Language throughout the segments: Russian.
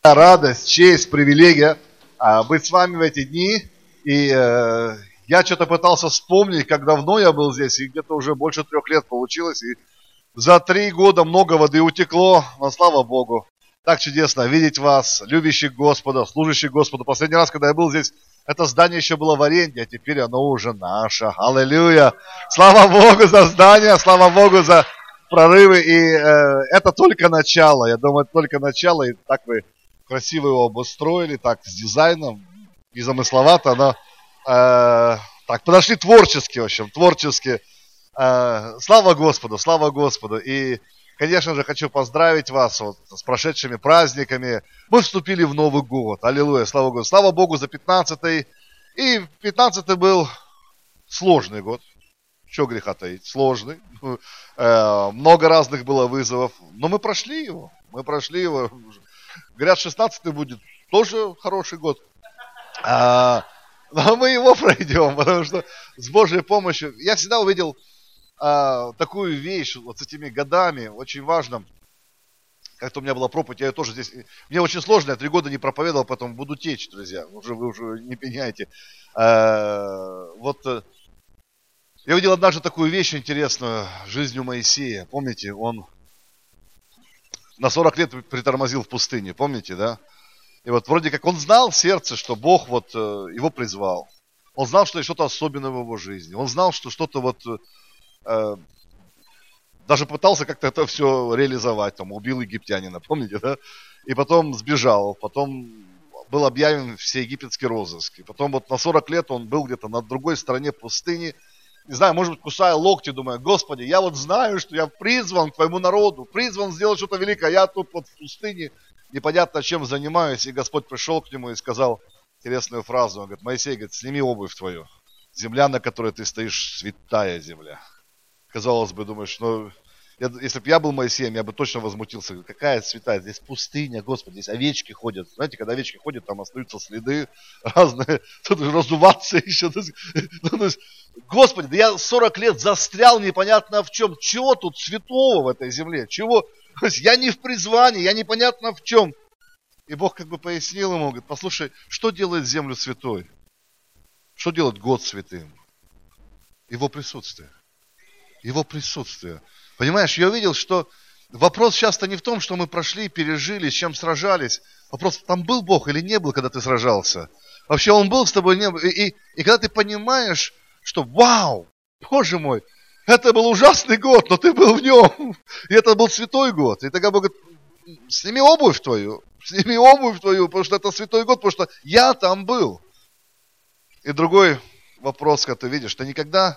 Радость, честь, привилегия быть с вами в эти дни. И я что-то пытался вспомнить, как давно я был здесь, и где-то уже больше 3 лет получилось. И за 3 года много воды утекло, но слава Богу. Так чудесно видеть вас, любящих Господа, служащих Господу. Последний раз, когда я был здесь, это здание еще было в аренде, а теперь оно уже наше. Аллилуйя! Слава Богу за здание, слава Богу за прорывы. И это только начало, я думаю, это только начало. И так вы красиво его обустроили, так с дизайном, и замысловато, но так подошли творчески, в общем, творчески. Слава Господу, слава Господу. И, конечно же, хочу поздравить вас вот с прошедшими праздниками. Мы вступили в Новый год. Аллилуйя, слава Богу. Слава Богу за 15-й. И 15-й был сложный год. Что греха таить, сложный. Много разных было вызовов. Но мы прошли его. Говорят, 16-й будет тоже хороший год. Но мы его пройдем, потому что с Божьей помощью. Я всегда увидел такую вещь вот с этими годами, очень важно. Как-то у меня была проповедь, я ее тоже здесь. Мне очень сложно, я 3 года не проповедовал, поэтому буду течь, друзья. Вы уже не пеняйте. Вот я увидел однажды такую вещь интересную, жизнью Моисея. Помните, он на 40 лет притормозил в пустыне, помните, да? И вот вроде как он знал в сердце, что Бог вот его призвал. Он знал, что есть что-то особенное в его жизни. Он знал, что что-то вот... даже пытался как-то это все реализовать. Там убил египтянина, помните, да? И потом сбежал. Потом был объявлен всеегипетский розыск. И потом вот на 40 лет он был где-то на другой стороне пустыни. Не знаю, может быть, кусая локти, думая: Господи, я вот знаю, что я призван к твоему народу, призван сделать что-то великое, я тут вот в пустыне, непонятно чем занимаюсь. И Господь пришел к нему и сказал интересную фразу. Он говорит: Моисей, говорит, сними обувь твою. Земля, на которой ты стоишь, святая земля. Казалось бы, думаешь, ну, если бы я был Моисеем, я бы точно возмутился. Какая святая? Здесь пустыня, Господи, здесь овечки ходят. Знаете, когда овечки ходят, там остаются следы разные. Тут разуваться еще. Господи, да я 40 лет застрял непонятно в чем. Чего тут святого в этой земле? Чего? Я не в призвании, я непонятно в чем. И Бог как бы пояснил ему, говорит: послушай, что делает землю святой? Что делает год святым? Его присутствие. Его присутствие. Понимаешь, я увидел, что вопрос часто не в том, что мы прошли, пережили, с чем сражались. Вопрос, там был Бог или не был, когда ты сражался? Вообще Он был с тобой, не был. И когда ты понимаешь, что вау, Боже мой, это был ужасный год, но ты был в нем. И это был святой год. И тогда Бог говорит: сними обувь твою, потому что это святой год, потому что я там был. И другой вопрос, когда ты видишь, ты никогда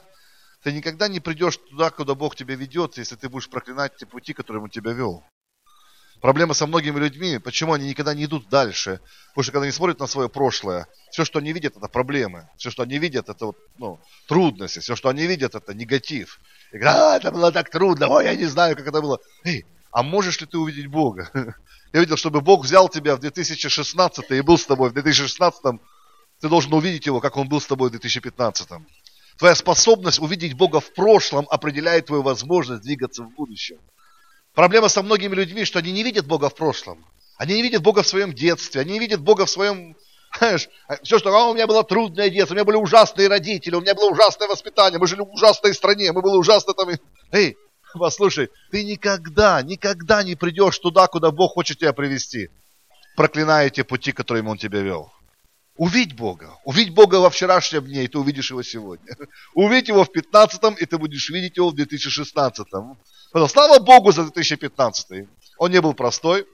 не придешь туда, куда Бог тебя ведет, если ты будешь проклинать те пути, которым Он тебя вел. Проблема со многими людьми, почему они никогда не идут дальше? Потому что когда они смотрят на свое прошлое, все, что они видят, это проблемы. Все, что они видят, это вот, трудности. Все, что они видят, это негатив. И говорят: это было так трудно, ой, я не знаю, как это было. Эй, а можешь ли ты увидеть Бога? Я видел, чтобы Бог взял тебя в 2016 и был с тобой в 2016, ты должен увидеть Его, как Он был с тобой в 2015. Твоя способность увидеть Бога в прошлом определяет твою возможность двигаться в будущем. Проблема со многими людьми, что они не видят Бога в прошлом. Они не видят Бога в своем детстве. Они не видят Бога в своем... Знаешь, все, что у меня было трудное детство, у меня были ужасные родители, у меня было ужасное воспитание, мы жили в ужасной стране, мы были ужасно там... Эй, послушай, ты никогда не придешь туда, куда Бог хочет тебя привести, проклиная те пути, которыми Он тебя вел. Увидь Бога во вчерашнем дне, и ты увидишь Его сегодня. Увидь Его в 15-м, и ты будешь видеть Его в 2016-м. Поэтому слава Богу за 2015-й. Он не был простой,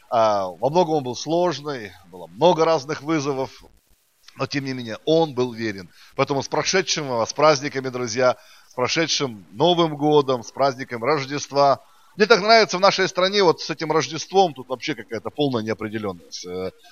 во многом он был сложный, было много разных вызовов, но тем не менее Он был верен. Поэтому с прошедшим вас праздниками, друзья, с прошедшим Новым годом, с праздником Рождества. Мне так нравится в нашей стране вот с этим Рождеством, тут вообще какая-то полная неопределенность.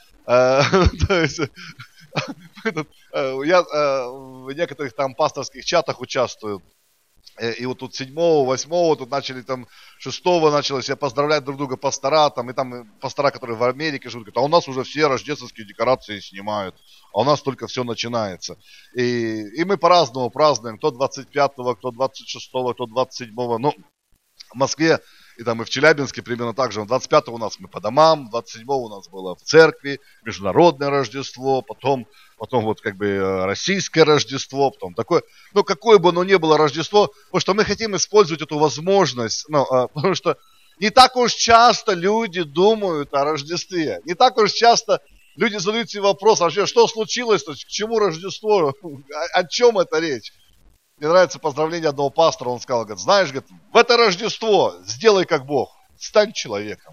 Я в некоторых там пасторских чатах участвую. И вот тут 7-го, 8-го, тут начали там 6-го началось, я поздравлять друг друга пастора, там, и там пастора, которые в Америке живут, говорят: а у нас уже все рождественские декорации снимают, а у нас только все начинается. И мы по-разному празднуем, кто 25-го, кто 26-го, кто 27-го. Ну, в Москве И там и в Челябинске примерно так же. 25-го у нас мы по домам, 27-го у нас было в церкви, международное Рождество, потом вот как бы российское Рождество, потом такое. Ну, какое бы оно ни было Рождество, потому что мы хотим использовать эту возможность, потому что не так уж часто люди думают о Рождестве. Не так уж часто люди задают себе вопрос, вообще, что случилось, к чему Рождество, о чем это речь? Мне нравится поздравление одного пастора, он сказал, говорит, знаешь, говорит, в это Рождество сделай как Бог, стань человеком.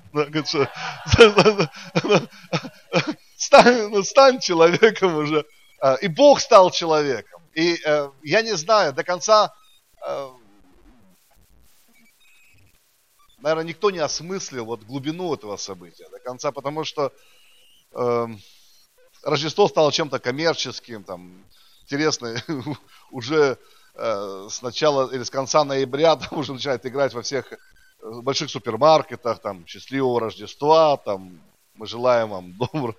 Стань человеком уже. И Бог стал человеком. И я не знаю, до конца, наверное, никто не осмыслил вот глубину этого события до конца, потому что Рождество стало чем-то коммерческим, там, интересно, уже с начала или с конца ноября там уже начинает играть во всех больших супермаркетах, там, счастливого Рождества, там, мы желаем вам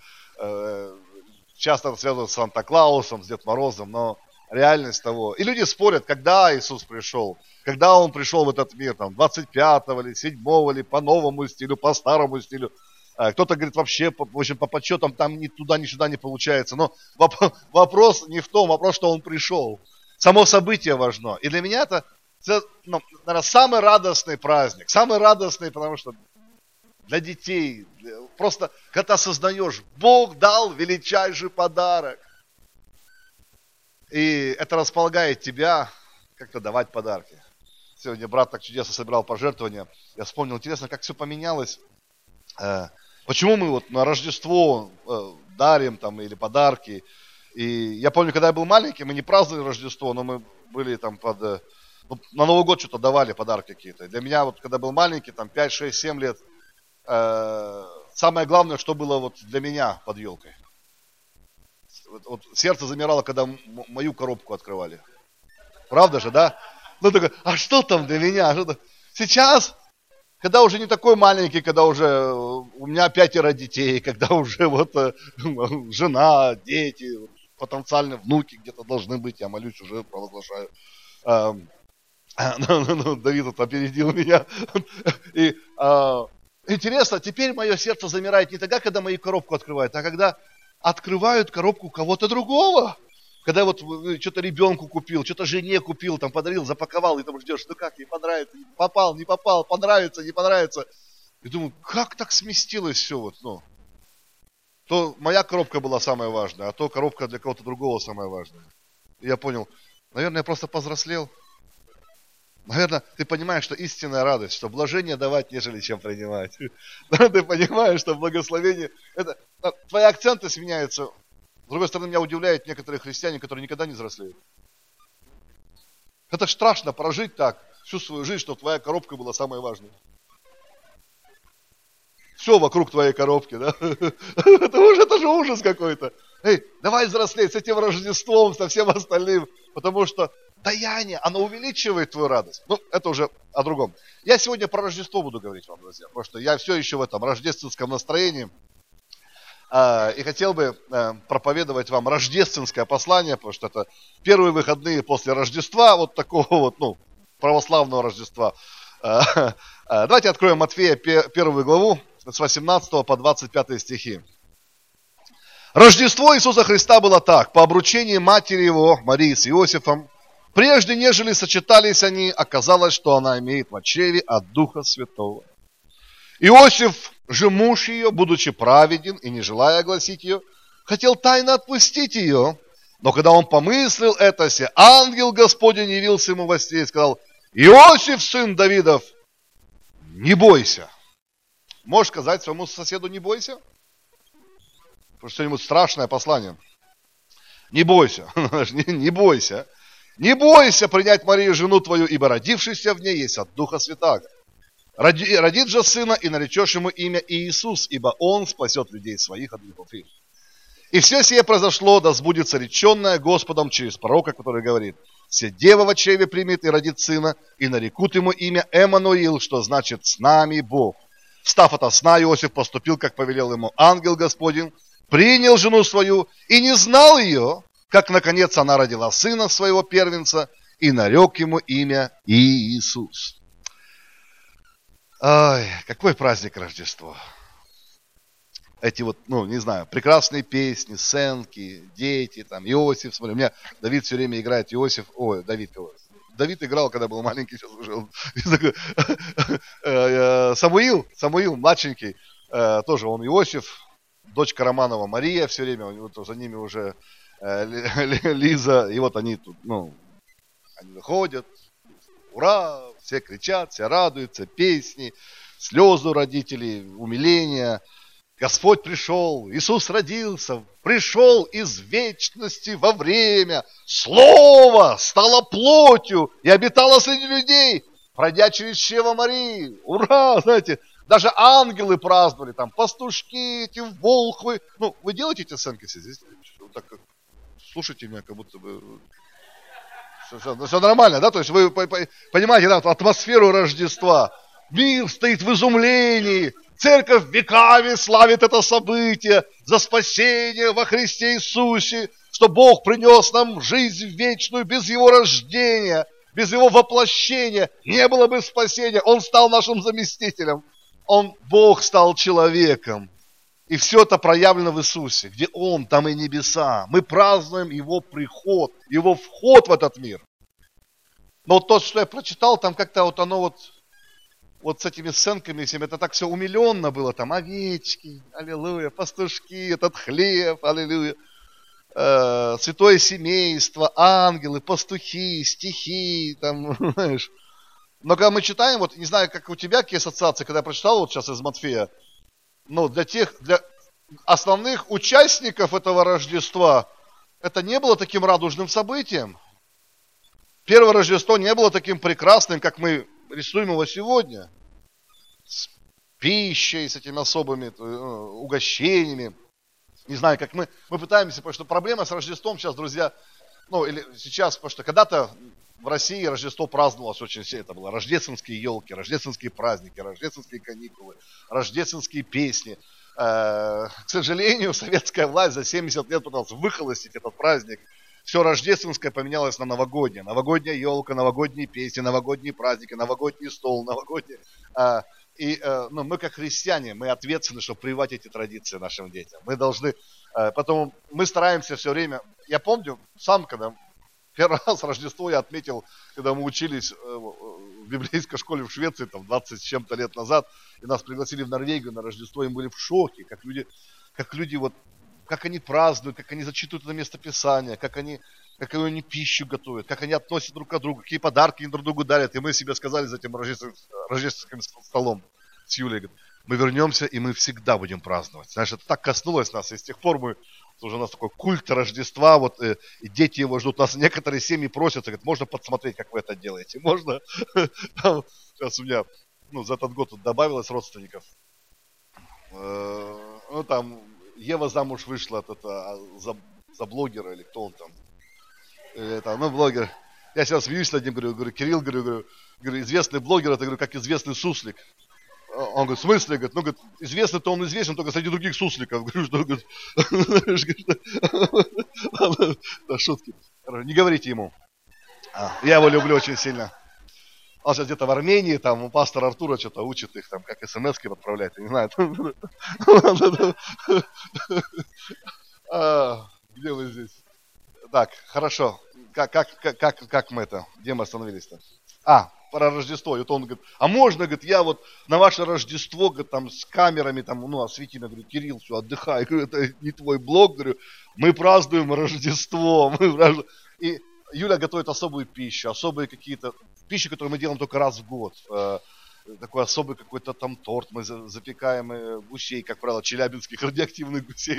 часто это связано с Санта-Клаусом, с Дедом Морозом, но реальность того. И люди спорят, когда Иисус пришел, когда Он пришел в этот мир, там, 25-го или 7-го, или по новому стилю, по старому стилю. Кто-то говорит, вообще, в общем, по подсчетам там ни туда, ни сюда не получается. Но вопрос не в том, вопрос, что Он пришел. Само событие важно. И для меня это, наверное, самый радостный праздник. Самый радостный, потому что для детей, просто когда ты осознаешь, Бог дал величайший подарок. И это располагает тебя как-то давать подарки. Сегодня брат так чудесно собирал пожертвования. Я вспомнил, интересно, как все поменялось. Почему мы вот на Рождество дарим там или подарки. И я помню, когда я был маленький, мы не праздновали Рождество, но мы были там на Новый год что-то давали подарки какие-то. И для меня, вот когда был маленький, там 5, 6, 7 лет, самое главное, что было вот для меня под елкой. Вот сердце замирало, когда мою коробку открывали. Правда же, да? Ну такой, а что там для меня? Сейчас, когда уже не такой маленький, когда уже у меня 5 детей, когда уже вот жена, дети, потенциально внуки где-то должны быть, я молюсь, уже провозглашаю. Давид вот опередил меня. И интересно, теперь мое сердце замирает не тогда, когда мою коробку открывают, а когда открывают коробку кого-то другого. Когда вот что-то ребенку купил, что-то жене купил, там подарил, запаковал, и там ждешь, ну как, не понравится, попал, не попал, понравится, не понравится. И думаю, как так сместилось все вот, то моя коробка была самая важная, а то коробка для кого-то другого самая важная. И я понял, наверное, я просто повзрослел. Наверное, ты понимаешь, что истинная радость, что блажение давать, нежели чем принимать. Ты понимаешь, что благословение, твои акценты сменяются. С другой стороны, меня удивляют некоторые христиане, которые никогда не взрослеют. Это ж страшно прожить так всю свою жизнь, что твоя коробка была самой важной. Все вокруг твоей коробки, да? Это же ужас какой-то. Эй, давай взрослеть с этим Рождеством, со всем остальным, потому что даяние, оно увеличивает твою радость. Ну, это уже о другом. Я сегодня про Рождество буду говорить вам, друзья, потому что я все еще в этом рождественском настроении. И хотел бы проповедовать вам рождественское послание, потому что это первые выходные после Рождества, вот такого вот, православного Рождества. Давайте откроем Матфея 1 главу, с 18 по 25 стихи. Рождество Иисуса Христа было так. По обручении матери его, Марии с Иосифом, прежде нежели сочетались они, оказалось, что она имеет в чреве от Духа Святого. Иосиф же муж ее, будучи праведен и не желая огласить ее, хотел тайно отпустить ее. Но когда он помыслил это, ангел Господень явился ему во сне и сказал: Иосиф, сын Давидов, не бойся. Можешь сказать своему соседу: не бойся? Потому что что-нибудь страшное послание. Не бойся, не бойся. Не бойся принять Марию, жену твою, ибо родившийся в ней есть от Духа Святаго. Родит же сына, и наречешь ему имя Иисус, ибо он спасет людей своих от грехов их. И все сие произошло, да сбудется реченное Господом через пророка, который говорит: «Се дева во чреве примет и родит сына, и нарекут ему имя Эммануил», что значит «с нами Бог». Встав ото сна, Иосиф поступил, как повелел ему ангел Господень, принял жену свою и не знал ее, как наконец она родила сына своего первенца, и нарек ему имя Иисус. Ай, какой праздник Рождество. Эти вот, ну, не знаю, прекрасные песни, сценки, дети, там, Иосиф, смотри, у меня Давид все время играет Иосиф, ой, Давид играл, когда был маленький, сейчас уже Самуил, младшенький, тоже он Иосиф, дочка Романова Мария все время, вот за ними уже Лиза, и вот они тут, ну, они выходят, ура, все кричат, все радуются, песни, слезы у родителей, умиление. Господь пришел, Иисус родился, пришел из вечности во время. Слово стало плотью и обитало среди людей, пройдя через чрево Марии. Ура, знаете, даже ангелы праздновали, там, пастушки, эти волхвы. Ну, вы делаете эти сценки здесь? Вот так, слушайте меня, как будто бы... Все нормально, да? То есть вы понимаете, да, атмосферу Рождества. Мир стоит в изумлении. Церковь веками славит это событие за спасение во Христе Иисусе, что Бог принес нам жизнь вечную без Его рождения, без Его воплощения. Не было бы спасения. Он стал нашим заместителем. Бог стал человеком. И все это проявлено в Иисусе. Где Он, там и небеса. Мы празднуем Его приход, Его вход в этот мир. Но вот то, что я прочитал, там как-то вот оно вот с этими сценками всем, это так все умиленно было, там овечки, аллилуйя, пастушки, этот хлеб, аллилуйя, святое семейство, ангелы, пастухи, стихи, там, знаешь. Но когда мы читаем, вот не знаю, как у тебя, какие ассоциации, когда я прочитал вот сейчас из Матфея, но для основных участников этого Рождества это не было таким радужным событием. Первое Рождество не было таким прекрасным, как мы рисуем его сегодня. С пищей, с этими особыми угощениями. Не знаю, как мы пытаемся, потому что проблема с Рождеством сейчас, друзья, ну или сейчас, потому что когда-то в России Рождество праздновалось очень сильно. Это было рождественские елки, рождественские праздники, рождественские каникулы, рождественские песни. К сожалению, советская власть за 70 лет пыталась выхолостить этот праздник. Все рождественское поменялось на новогоднее. Новогодняя елка, новогодние песни, новогодние праздники, новогодний стол, новогодние... мы как христиане, мы ответственны, чтобы прививать эти традиции нашим детям. Мы должны... Потом мы стараемся все время... Я помню, сам, когда первый раз Рождество я отметил, когда мы учились в библейской школе в Швеции, там, 20 с чем-то лет назад, и нас пригласили в Норвегию на Рождество, и мы были в шоке, как люди вот как они празднуют, как они зачитывают это местописание, как они пищу готовят, как они относятся друг к другу, какие подарки друг другу дарят. И мы себе сказали за этим рождественским столом с Юлей, говорит, мы вернемся, и мы всегда будем праздновать. Знаешь, это так коснулось нас, и с тех пор уже у нас такой культ Рождества, вот, и дети его ждут. Нас некоторые семьи просятся, говорят, можно подсмотреть, как вы это делаете? Можно? Сейчас у меня, за этот год тут добавилось родственников. Там... Ева замуж вышла за блогера, или кто он там. Блогер. Я сейчас смеюсь над ним, говорю, Кирилл, говорю, известный блогер, это, говорю, как известный суслик. Он говорит, в смысле? Говорит, известный-то он известен только среди других сусликов. Говорю, что, говорит, шутки. Не говорите ему. Я его люблю очень сильно. Он сейчас где-то в Армении, там у пастора Артура что-то учит их, там, как смс-ки отправлять, я не знаю. Где вы здесь? Так, хорошо. Как мы это? Где мы остановились-то? Про Рождество. И вот он говорит, а можно, говорит, я вот на ваше Рождество, говорит, там с камерами, там, освети меня, говорю, Кирилл, все, отдыхай. Я говорю, это не твой блог, говорю, мы празднуем Рождество. И Юля готовит особую пищу, особые какие-то пищи, которые мы делаем только раз в год. Такой особый какой-то там торт мы запекаем, гусей, как правило, челябинских радиоактивных гусей.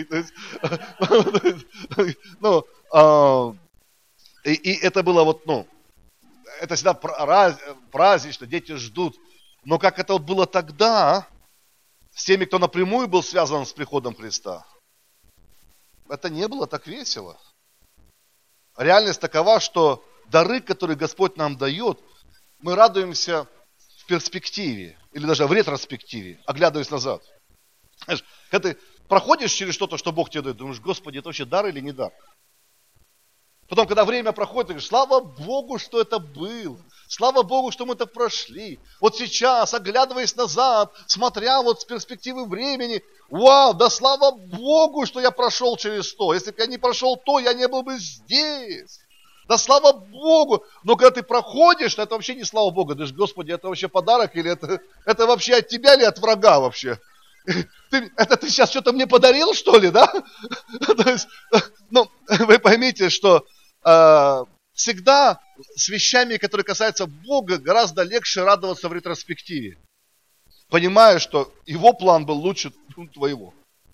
И это было это всегда празднично, дети ждут. Но как это было тогда, с теми, кто напрямую был связан с приходом Христа, это не было так весело. Реальность такова, что дары, которые Господь нам дает, мы радуемся в перспективе, или даже в ретроспективе, оглядываясь назад. Знаешь, когда ты проходишь через что-то, что Бог тебе дает, думаешь, Господи, это вообще дар или не дар? Потом, когда время проходит, ты говоришь, слава Богу, что это было. Слава Богу, что мы это прошли. Вот сейчас, оглядываясь назад, смотря вот с перспективы времени, вау, да слава Богу, что я прошел через то. Если бы я не прошел то, я не был бы здесь. Да слава Богу. Но когда ты проходишь, это вообще не слава Богу. Ты же, Господи, это вообще подарок или это вообще от тебя или от врага вообще? Ты сейчас что-то мне подарил, что ли, да? То есть, ну, вы поймите, что всегда с вещами, которые касаются Бога, гораздо легче радоваться в ретроспективе. Понимая, что его план был лучше твоего.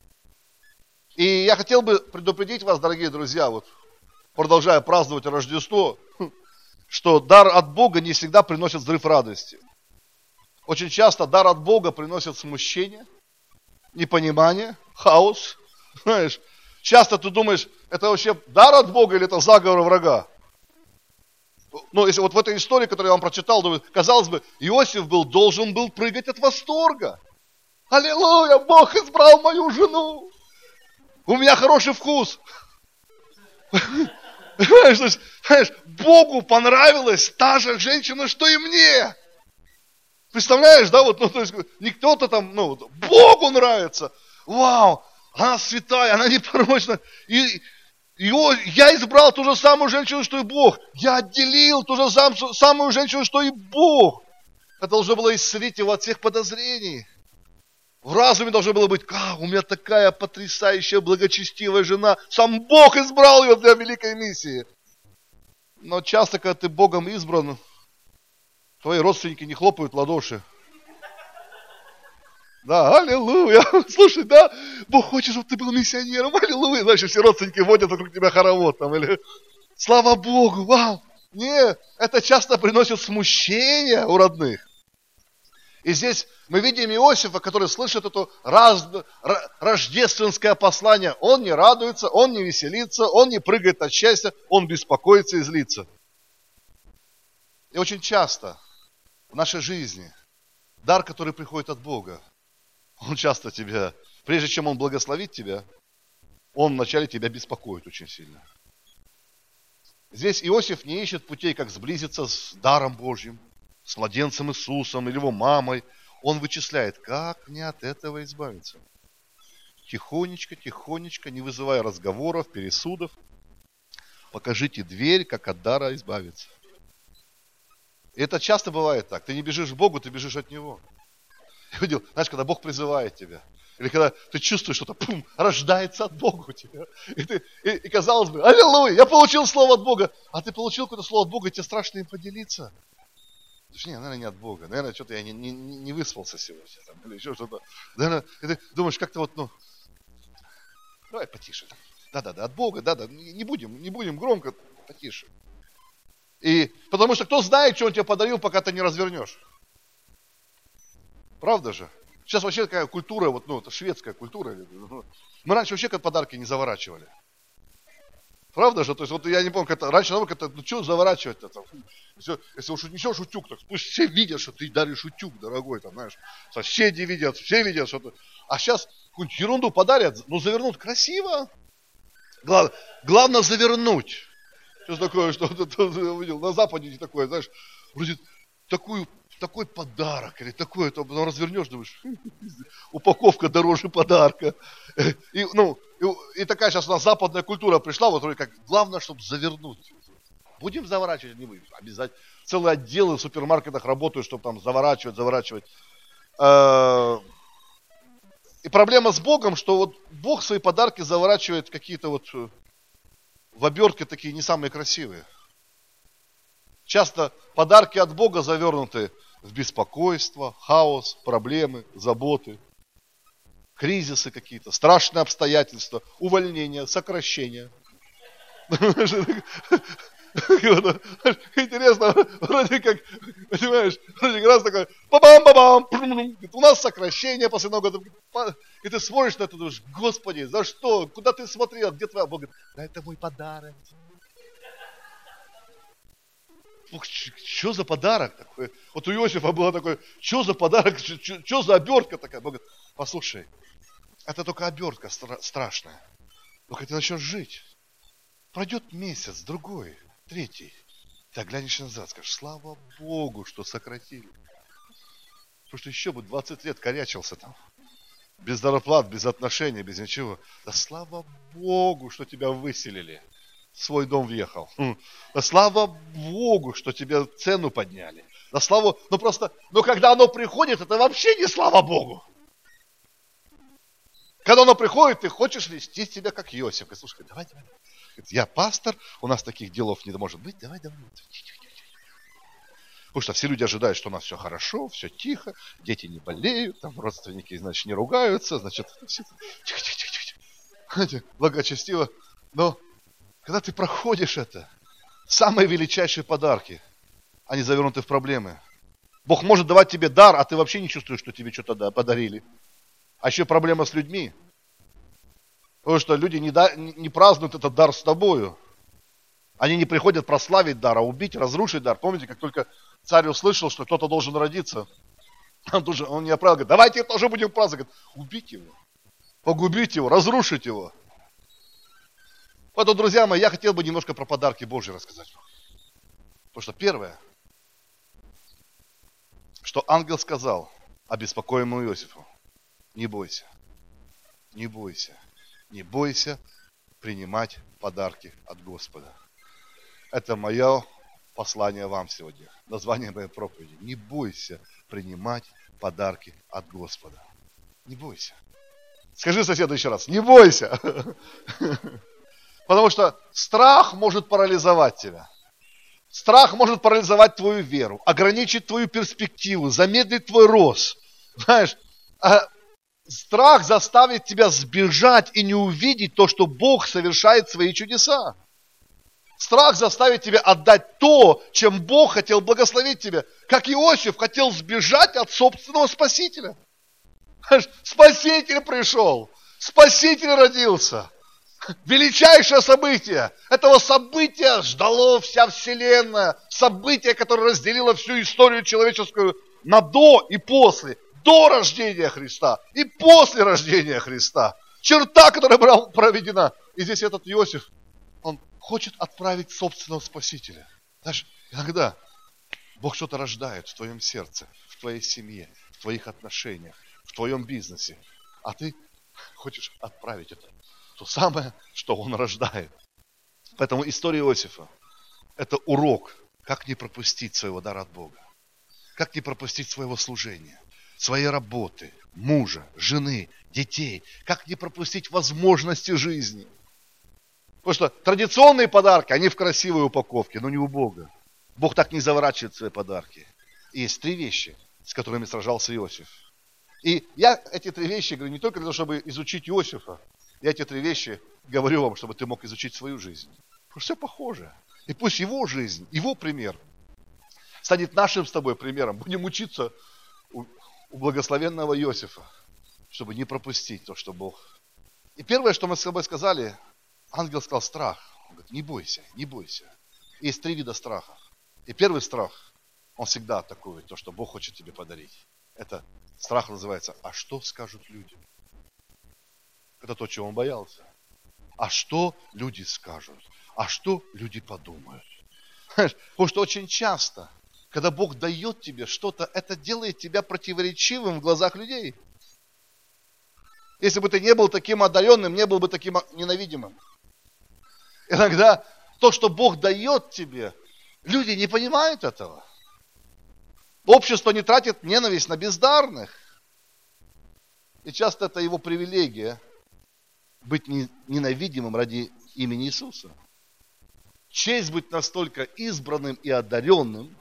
И я хотел бы предупредить вас, дорогие друзья, вот продолжая праздновать Рождество, что дар от Бога не всегда приносит взрыв радости. Очень часто дар от Бога приносит смущение, непонимание, хаос. Знаешь, часто ты думаешь, это вообще дар от Бога или это заговор врага? Ну, если вот в этой истории, которую я вам прочитал, казалось бы, Иосиф должен был прыгать от восторга. Аллилуйя, Бог избрал мою жену. У меня хороший вкус. Знаешь, Богу понравилась та же женщина, что и мне. Представляешь, да, вот, ну, то есть, не кто-то там, ну, Богу нравится. Вау, она святая, она непорочна. И я избрал ту же самую женщину, что и Бог. Я отделил ту же самую женщину, что и Бог. Это должно было исцелить его от всех подозрений. В разуме должно было быть, у меня такая потрясающая, благочестивая жена. Сам Бог избрал ее для великой миссии. Но часто, когда ты Богом избран, твои родственники не хлопают в ладоши. Да, аллилуйя. Слушай, да, Бог хочет, чтобы ты был миссионером. Аллилуйя. Значит, все родственники водят вокруг тебя хоровод. Там, или слава Богу, вау. Нет, это часто приносит смущение у родных. И здесь мы видим Иосифа, который слышит это рождественское послание. Он не радуется, он не веселится, он не прыгает от счастья, он беспокоится и злится. И очень часто в нашей жизни дар, который приходит от Бога, он часто тебя, прежде чем он благословит тебя, он вначале тебя беспокоит очень сильно. Здесь Иосиф не ищет путей, как сблизиться с даром Божьим, с младенцем Иисусом или его мамой. Он вычисляет, как мне от этого избавиться. Тихонечко, тихонечко, не вызывая разговоров, пересудов, покажите дверь, как от дара избавиться. И это часто бывает так. Ты не бежишь к Богу, ты бежишь от Него. Я видел, знаешь, когда Бог призывает тебя, или когда ты чувствуешь, что-то рождается от Бога у тебя. И казалось бы, аллилуйя, я получил слово от Бога. А ты получил какое-то слово от Бога, и тебе страшно им поделиться. Точнее, наверное, не от Бога. Наверное, что-то я не выспался сегодня. Там, или еще что-то. Наверное, и ты думаешь, как-то вот, давай потише. Да-да-да, от Бога, да-да, не будем громко, потише. И потому что кто знает, что он тебе подарил, пока ты не развернешь. Правда же? Сейчас вообще такая культура, это шведская культура. Мы раньше вообще подарки не заворачивали. Правда же? То есть, я не помню, раньше, что заворачивать-то? Если уж несешь утюг, так пусть все видят, что ты даришь утюг, дорогой, там, знаешь, соседи видят, все видят, что-то. А сейчас какую-нибудь ерунду подарят, завернут красиво. Главное завернуть. Что такое, что я видел, на Западе такое, знаешь, вроде такой подарок, или такое, то потом развернешь, думаешь, упаковка дороже подарка. И такая сейчас у нас западная культура пришла, вот вроде как, главное, чтобы завернуть. Будем заворачивать, не будем, обязательно. Целые отделы в супермаркетах работают, чтобы там заворачивать. И проблема с Богом, что Бог свои подарки заворачивает какие-то в обертке такие не самые красивые. Часто подарки от Бога завернуты в беспокойство, хаос, проблемы, заботы, кризисы какие-то, страшные обстоятельства, увольнения, сокращения. Интересно, вроде как, понимаешь, вроде как раз такое, ба-бам-ба-бам, у нас сокращение после много года. И ты смотришь на это, думаешь, Господи, за что? Куда ты смотрел? Где твоя? Бог говорит, да это мой подарок. Что за подарок такой? Вот у Иосифа было такое, что за подарок, что за обертка такая? Бог говорит, послушай, это только обертка страшная. Но когда ты начнешь жить, пройдет месяц, другой, третий. Ты оглянешь назад, скажешь, слава Богу, что сократили. Потому что еще бы 20 лет корячился там. Без зарплат, без отношений, без ничего. Да слава Богу, что тебя выселили. В свой дом въехал. Да слава Богу, что тебе цену подняли. Да слава, но когда оно приходит, это вообще не слава Богу. Когда оно приходит, ты хочешь вести себя как Иосиф. И слушай, давай. Я пастор, у нас таких делов не может быть. Давай. Потому что все люди ожидают, что у нас все хорошо, все тихо, дети не болеют, там родственники, значит, не ругаются, значит, все тихо. Знаете, благочестиво. Но когда ты проходишь это, самые величайшие подарки, они завернуты в проблемы. Бог может давать тебе дар, а ты вообще не чувствуешь, что тебе что-то подарили. А еще проблема с людьми. Потому что люди не празднуют этот дар с тобою. Они не приходят прославить дар, а убить, разрушить дар. Помните, как только царь услышал, что кто-то должен родиться, он не оправил, говорит, давайте тоже будем праздновать. Говорит, убить его, погубить его, разрушить его. Поэтому, друзья мои, я хотел бы немножко про подарки Божьи рассказать. Потому что первое, что ангел сказал обеспокоенному Иосифу, не бойся принимать подарки от Господа. Это мое послание вам сегодня. Название моей проповеди. Не бойся принимать подарки от Господа. Не бойся. Скажи соседу еще раз. Не бойся. Потому что страх может парализовать тебя. Страх может парализовать твою веру, ограничить твою перспективу, замедлить твой рост. Знаешь, страх заставит тебя сбежать и не увидеть то, что Бог совершает свои чудеса. Страх заставит тебя отдать то, чем Бог хотел благословить тебя. Как Иосиф хотел сбежать от собственного Спасителя. Спаситель пришел. Спаситель родился. Величайшее событие. Этого события ждало вся вселенная. Событие, которое разделило всю историю человеческую на до и после. До рождения Христа и после рождения Христа. Черта, которая была проведена. И здесь этот Иосиф, он хочет отправить собственного Спасителя. Знаешь, иногда Бог что-то рождает в твоем сердце, в твоей семье, в твоих отношениях, в твоем бизнесе. А ты хочешь отправить это. То самое, что Он рождает. Поэтому история Иосифа – это урок, как не пропустить своего дара от Бога. Как не пропустить своего служения, своей работы, мужа, жены, детей. Как не пропустить возможности жизни. Потому что традиционные подарки, они в красивой упаковке, но не у Бога. Бог так не заворачивает свои подарки. И есть 3 вещи, с которыми сражался Иосиф. И я эти 3 вещи говорю не только для того, чтобы изучить Иосифа. Я эти 3 вещи говорю вам, чтобы ты мог изучить свою жизнь. Потому что все похоже. И пусть его жизнь, его пример станет нашим с тобой примером. Будем учиться у благословенного Иосифа, чтобы не пропустить то, что Бог. И первое, что мы с тобой сказали, ангел сказал страх. Он говорит, не бойся. Есть 3 вида страха. И первый страх, он всегда атакует то, что Бог хочет тебе подарить. Это страх называется, а что скажут люди? Это то, чего он боялся. А что люди скажут? А что люди подумают? Потому что очень часто, когда Бог дает тебе что-то, это делает тебя противоречивым в глазах людей. Если бы ты не был таким одаренным, не был бы таким ненавидимым. Иногда то, что Бог дает тебе, люди не понимают этого. Общество не тратит ненависть на бездарных. И часто это его привилегия быть ненавидимым ради имени Иисуса. Честь быть настолько избранным и одаренным.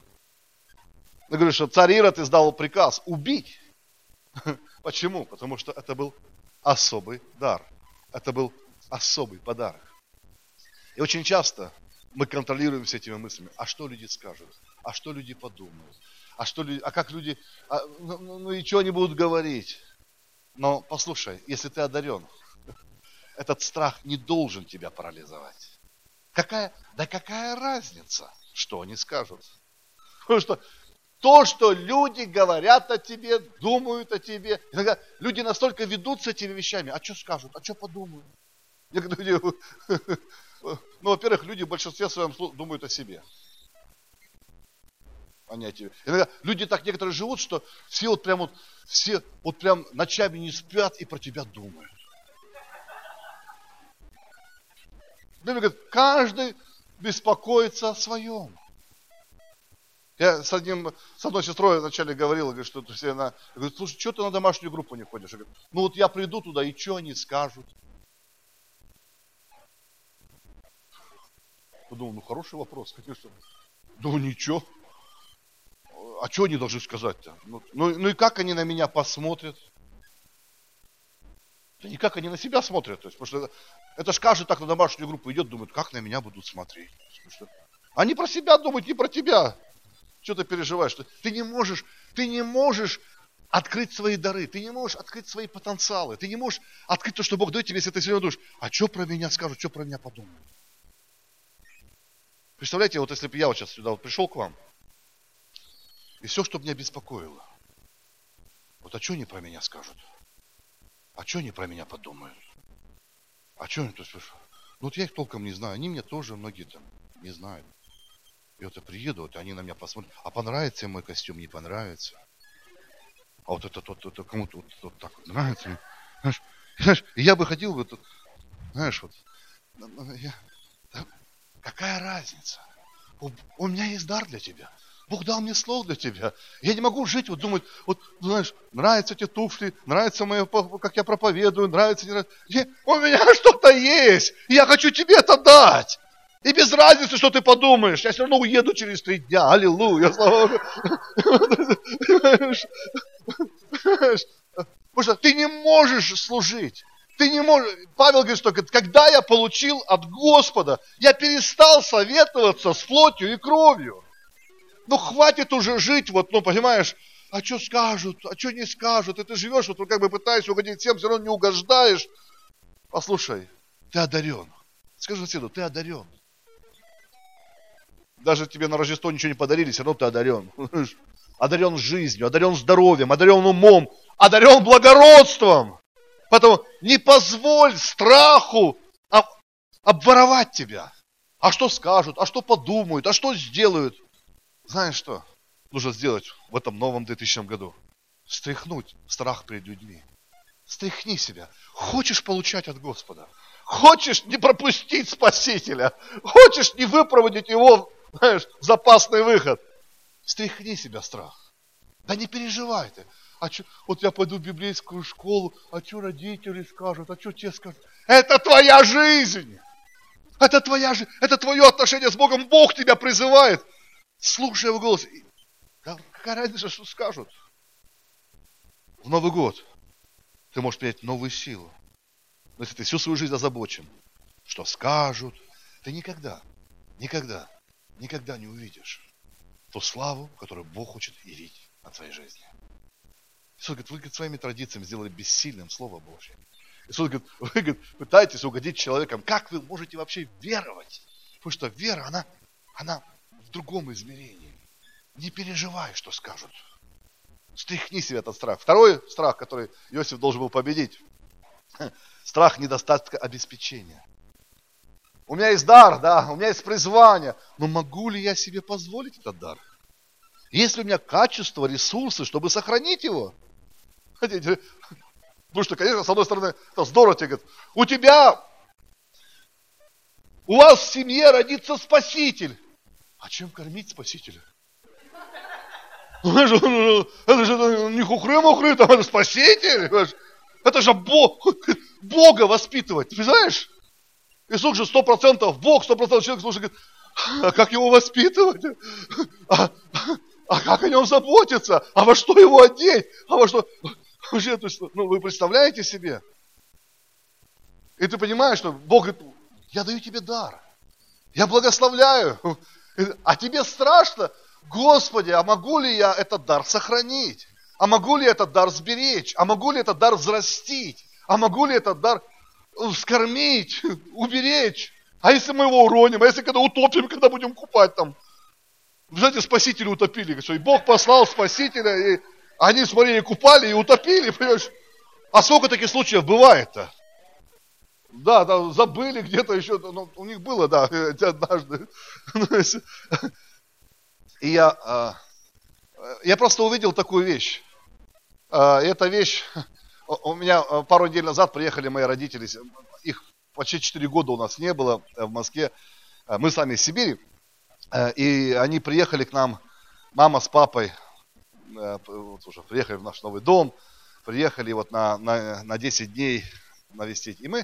Я говорю, что царь Ирод издал приказ убить. Почему? Потому что это был особый дар. Это был особый подарок. И очень часто мы контролируем все этими мыслями. А что люди скажут? А что люди подумают? А как люди... и что они будут говорить? Но послушай, если ты одарен, этот страх не должен тебя парализовать. Какая разница, что они скажут? Потому что то, что люди говорят о тебе, думают о тебе. Иногда люди настолько ведутся этими вещами. А что скажут? А что подумают? Некоторые люди, во-первых, люди в большинстве своем думают о себе. Они о тебе. Иногда люди так некоторые живут, что все прям ночами не спят и про тебя думают. Библия говорит, каждый беспокоится о своем. Я с одной сестрой вначале говорил, говорит, что все она говорит, слушай, что ты на домашнюю группу не ходишь? Я говорю, ну вот я приду туда, и что они скажут? Подумал, ну хороший вопрос, конечно. Ну ничего. А что они должны сказать-то? Ну и как они на меня посмотрят? Да никак они на себя смотрят. То есть, потому что это ж каждый так на домашнюю группу идет, думает, как на меня будут смотреть. Они про себя думают, не про тебя. Что ты переживаешь? Ты не можешь открыть свои дары, ты не можешь открыть свои потенциалы, ты не можешь открыть то, что Бог дает тебе, если ты сегодня думаешь, а что про меня скажут, что про меня подумают. Представляете, вот если бы я вот сейчас сюда вот пришел к вам, и все, что меня беспокоило, вот а что они про меня скажут? А что они про меня подумают? А что они, то есть, ну вот я их толком не знаю, они меня тоже многие там не знают. И вот я приеду, вот они на меня посмотрят, а понравится им мой костюм, не понравится. А вот это кому-то вот так вот нравится. Знаешь, и я бы ходил бы тут, знаешь, вот, какая разница? У меня есть дар для тебя. Бог дал мне слово для тебя. Я не могу жить, вот думать, вот, знаешь, нравятся эти туфли, нравится мое, как я проповедую, нравится, не нравится. У меня что-то есть, и я хочу тебе это дать. И без разницы, что ты подумаешь, я все равно уеду через 3 дня. Аллилуйя, слава Богу. Потому что ты не можешь служить. Ты не можешь. Павел говорит, что когда я получил от Господа, я перестал советоваться с плотью и кровью. Ну, хватит уже жить, вот, ну, понимаешь, а что скажут, а что не скажут, и ты живешь, вот, как бы пытаешься угодить всем, все равно не угождаешь. Послушай, ты одарен. Скажи соседу, ты одарен. Даже тебе на Рождество ничего не подарили, все равно ты одарен. Одарен жизнью, одарен здоровьем, одарен умом, одарен благородством. Поэтому не позволь страху обворовать тебя. А что скажут, а что подумают, а что сделают. Знаешь что нужно сделать в этом новом 2000 году? Стряхнуть страх перед людьми. Стряхни себя. Хочешь получать от Господа? Хочешь не пропустить Спасителя? Хочешь не выпроводить его, знаешь, в запасный выход? Стряхни себя страх. Да не переживай ты. Вот я пойду в библейскую школу, а что родители скажут, а что те скажут? Это твоя жизнь. Это твоя жизнь. Это твое отношение с Богом. Бог тебя призывает. Слушай его голос. Да, какая разница, что скажут? В Новый год ты можешь принять новую силу. Но если ты всю свою жизнь озабочен, что скажут, ты никогда не увидишь ту славу, которую Бог хочет явить на твоей жизни. Иисус говорит, вы своими традициями сделали бессильным Слово Божье. Иисус говорит, вы пытаетесь угодить человеком. Как вы можете вообще веровать? Потому что вера, она в другом измерении. Не переживай, что скажут. Стряхни себе этот страх. Второй страх, который Иосиф должен был победить. Страх недостатка обеспечения. У меня есть дар, да, у меня есть призвание. Но могу ли я себе позволить этот дар? Есть ли у меня качество, ресурсы, чтобы сохранить его? Хотите? Потому что, конечно, с одной стороны, это здорово тебе говорят, у вас в семье родится Спаситель. А чем кормить Спасителя? Это же не хухры-мухры, там это Спаситель. Это же Бога воспитывать, ты знаешь? Иисус же 100% Бог, 100% человек, слушай, говорит, а как его воспитывать? А как о нем заботиться? А во что его одеть? А во что? Ну, вы представляете себе? И ты понимаешь, что Бог говорит, я даю тебе дар. Я благословляю. А тебе страшно? Господи, а могу ли я этот дар сохранить? А могу ли этот дар сберечь? А могу ли этот дар взрастить? А могу ли этот дар вскормить, уберечь? А если мы его уроним? А если когда утопим, когда будем купать там? Знаете, спасителя утопили. И Бог послал спасителя, и они, смотрели, купали и утопили, понимаешь? А сколько таких случаев бывает-то? Да, забыли где-то еще, ну, у них было, да, однажды. И я Я просто увидел такую вещь. Эта вещь, у меня пару недель назад приехали мои родители, их почти 4 года у нас не было в Москве. Мы сами из Сибири, и они приехали к нам, мама с папой, вот уже приехали в наш новый дом, приехали вот на 10 дней навестить. И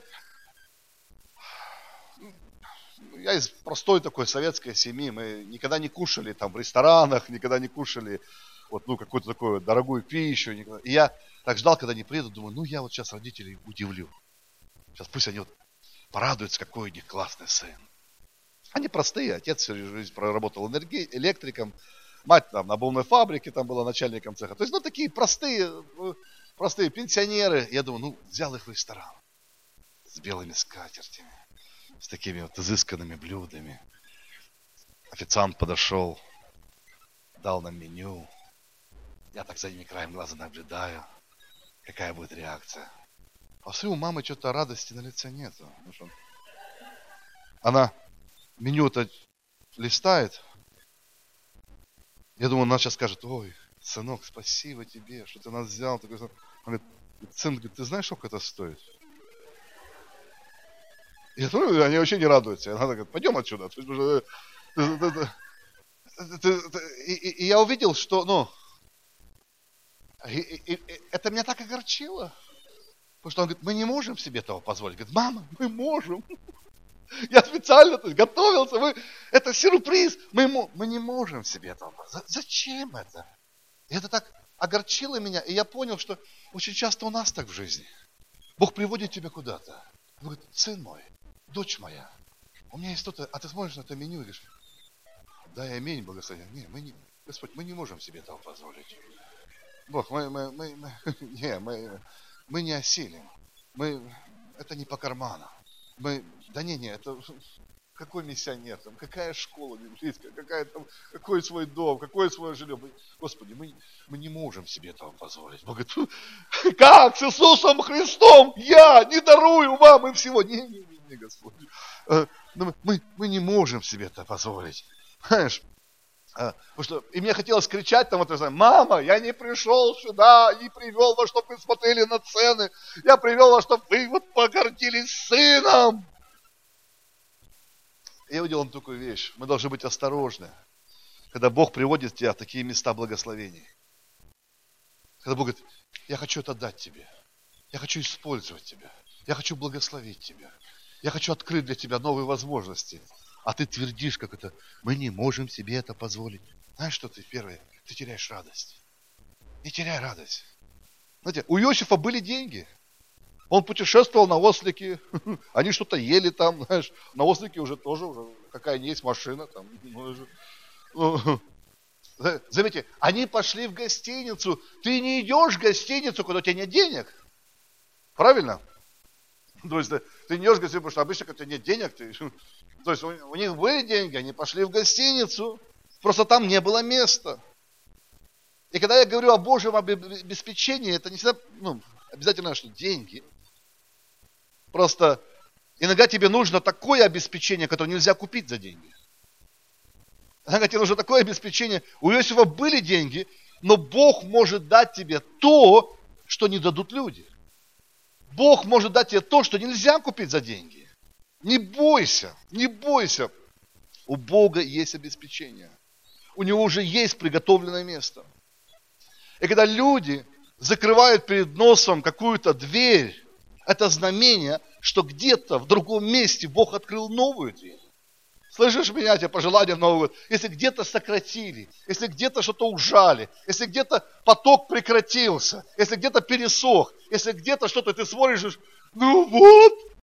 я из простой такой советской семьи, мы никогда не кушали там в ресторанах, никогда не кушали вот, какую-то такую дорогую пищу. Никогда. И я так ждал, когда они приедут, думаю, я вот сейчас родителей удивлю. Сейчас пусть они вот порадуются, какой у них классный сын. Они простые, отец всю жизнь проработал электриком, мать там на обувной фабрике там была начальником цеха. То есть, такие простые пенсионеры. Я думаю, взял их в ресторан с белыми скатертями, с такими вот изысканными блюдами. Официант подошел, дал нам меню. Я так за ними краем глаза наблюдаю, какая будет реакция. А у мамы что-то радости на лице нету. Она меню-то листает. Я думаю, она сейчас скажет, ой, сынок, спасибо тебе, что ты нас взял. Она говорит, сын, ты знаешь, сколько это стоит? Я думаю, они вообще не радуются. Она говорит, пойдем отсюда. И я увидел, что, это меня так огорчило. Потому что он говорит, мы не можем себе этого позволить. Говорит, мама, мы можем. Я специально готовился. Это сюрприз. Мы не можем себе этого позволить. Зачем это? И это так огорчило меня. И я понял, что очень часто у нас так в жизни. Бог приводит тебя куда-то. Он говорит, сын мой, дочь моя, у меня есть что-то, а ты смотришь на это меню и говоришь, дай аминь, благословение. Не, Господь, мы не можем себе этого позволить. Бог, мы не осилим. Это не по карману. Это какой миссионер, там, какая школа библейская, какой свой дом, какое свое жилье. Господи, мы не можем себе этого позволить. Бог говорит, как с Иисусом Христом я не дарую вам и всего. Не, Господь. Мы не можем себе это позволить. Знаешь, потому что, и мне хотелось кричать там, мама, я не пришел сюда, не привел вас, чтобы вы смотрели на цены. Я привел вас, чтобы вы вот погордились сыном. Я увидел вам такую вещь. Мы должны быть осторожны, когда Бог приводит тебя в такие места благословений. Когда Бог говорит, я хочу это дать тебе. Я хочу использовать тебя. Я хочу благословить тебя. Я хочу открыть для тебя новые возможности. А ты твердишь, как это, мы не можем себе это позволить. Знаешь, что ты первое? Ты теряешь радость. Не теряй радость. Знаете, у Иосифа были деньги. Он путешествовал на ослике. Они что-то ели там, знаешь. На ослике уже какая есть машина. Там. Заметьте, они пошли в гостиницу. Ты не идешь в гостиницу, когда у тебя нет денег. Правильно? То есть ты не идешь в гостиницу, потому что обычно, когда у тебя нет денег, то есть у них были деньги, они пошли в гостиницу, просто там не было места. И когда я говорю о Божьем обеспечении, это не всегда, обязательно, что деньги. Просто иногда тебе нужно такое обеспечение, которое нельзя купить за деньги. Иногда тебе нужно такое обеспечение. У Иосифа были деньги, но Бог может дать тебе то, что не дадут люди. Бог может дать тебе то, что нельзя купить за деньги. Не бойся, не бойся. У Бога есть обеспечение. У Него уже есть приготовленное место. И когда люди закрывают перед носом какую-то дверь, это знамение, что где-то в другом месте Бог открыл новую дверь. Слышишь меня, тебе пожелания Нового года? Если где-то сократили, если где-то что-то ужали, если где-то поток прекратился, если где-то пересох, если где-то что-то ты смотришь, вот.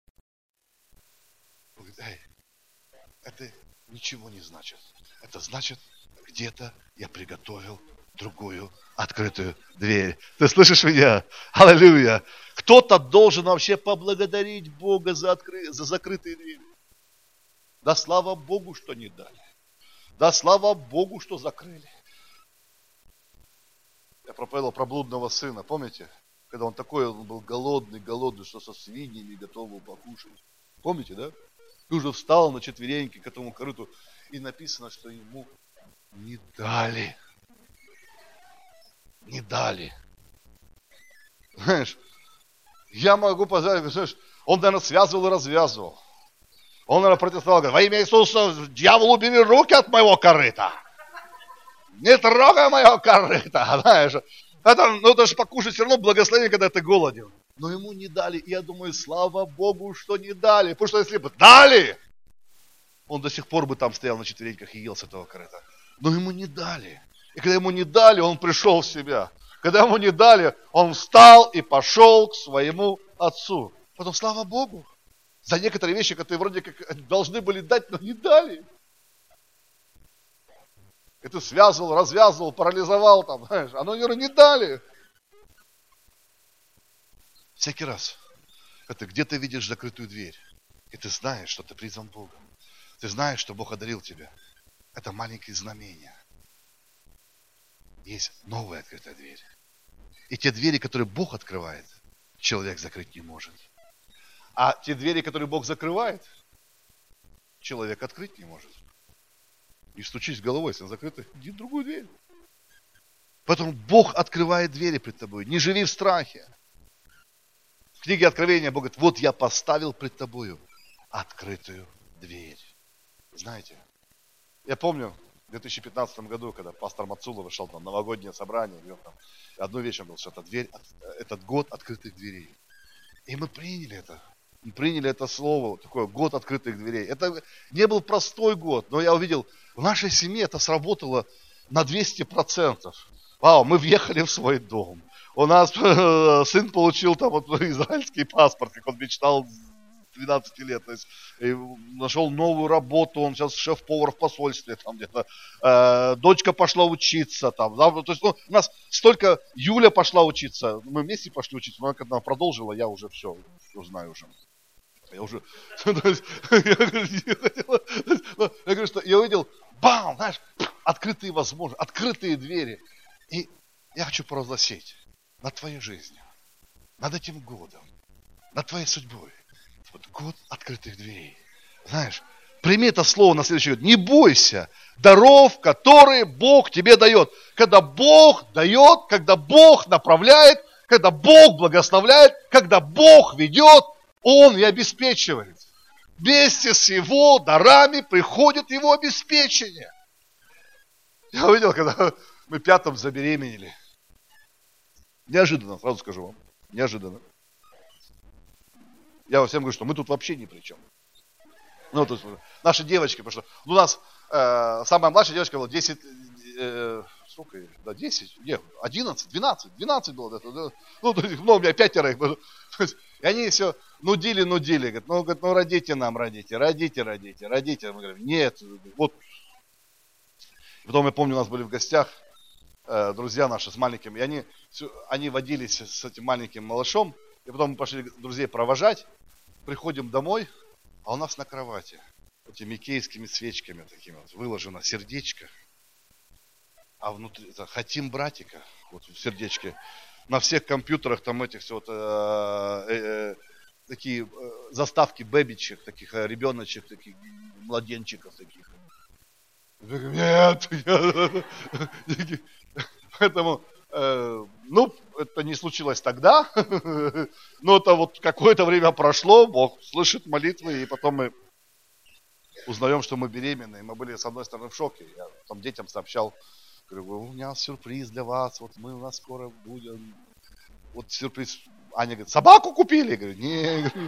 Это ничего не значит. Это значит, где-то я приготовил другую открытую дверь. Ты слышишь меня? Аллилуйя. Кто-то должен вообще поблагодарить Бога за закрытые двери. Да слава Богу, что не дали. Да слава Богу, что закрыли. Я проповедовал про блудного сына, помните? Когда он был голодный, что со свиньями готов был покушать. Помните, да? И уже встал на четвереньки к этому корыту. И написано, что ему не дали. не дали. Знаешь, я могу позволить, знаешь, он, наверное, связывал и развязывал. Он, наверное, протестовал, говорит: во имя Иисуса, дьявол, убери руки от моего корыта. Не трогай мое корыто, знаешь. Это же покушать все равно благословение, когда ты голоден. Но ему не дали. И я думаю, слава Богу, что не дали. Потому что если бы дали, он до сих пор бы там стоял на четвереньках и ел с этого корыта. Но ему не дали. И когда ему не дали, он пришел в себя. Когда ему не дали, он встал и пошел к своему отцу. Потом, слава Богу, за некоторые вещи, которые вроде как должны были дать, но не дали. И ты связывал, развязывал, парализовал там, знаешь, оно не дали. Всякий раз, когда ты где-то видишь закрытую дверь, и ты знаешь, что ты призван Богом, ты знаешь, что Бог одарил тебя, это маленькие знамения. Есть новая открытая дверь. И те двери, которые Бог открывает, человек закрыть не может. А те двери, которые Бог закрывает, человек открыть не может. И стучись головой, если она закрыта, иди в другую дверь. Поэтому Бог открывает двери пред тобой. Не живи в страхе. В книге Откровения Бог говорит: вот я поставил пред тобою открытую дверь. Знаете, я помню в 2015 году, когда пастор Мацула вышел там новогоднее собрание, и он там одну вещь он говорил, что этот год открытых дверей. И мы приняли это. Мы приняли это слово, такой год открытых дверей. Это не был простой год, но я увидел, в нашей семье это сработало на 200%. Вау, мы въехали в свой дом. У нас сын получил там вот израильский паспорт, как он мечтал с 12 лет. То есть, нашел новую работу, он сейчас шеф-повар в посольстве там где-то. Дочка пошла учиться там. Да, то есть, у нас столько, Юля пошла учиться. Мы вместе пошли учиться, но когда она продолжила, я уже все знаю уже. Я уже, я говорю, что я увидел, бам, знаешь, открытые возможности, открытые двери. И я хочу провозгласить над твоей жизнью, над этим годом, над твоей судьбой. Вот год открытых дверей. Знаешь, прими это слово на следующий год. Не бойся даров, которые Бог тебе дает. Когда Бог дает, когда Бог направляет, когда Бог благословляет, когда Бог ведет, Он и обеспечивает. Вместе с Его дарами приходит Его обеспечение. Я увидел, когда мы 5-м забеременели. Неожиданно, сразу скажу вам. Неожиданно. Я всем говорю, что мы тут вообще ни при чем. Ну, то есть, наши девочки, потому что у нас самая младшая девочка была 10, сколько ей? Да, 10, нет, 11, 12 было. Ну, у меня 5 их было. И они все нудили. Говорят, ну родите нам, родите. Мы говорим, нет, вот. Потом, я помню, у нас были в гостях друзья наши с маленькими, и они водились с этим маленьким малышом, и потом мы пошли друзей провожать, приходим домой, а у нас на кровати этими икейскими свечками такими вот выложено сердечко, а внутри хотим братика, вот в сердечке. На всех компьютерах там этих все вот, такие заставки бэбичек, таких ребеночек, таких младенчиков таких. Нет, поэтому, ну, это не случилось тогда, но это вот какое-то время прошло, Бог слышит молитвы, и потом мы узнаем, что мы беременны, и мы были, с одной стороны, в шоке. Я там детям сообщал, говорю, у меня сюрприз для вас, вот мы у нас скоро будем, вот сюрприз. Аня говорит, собаку купили? Я говорю, не.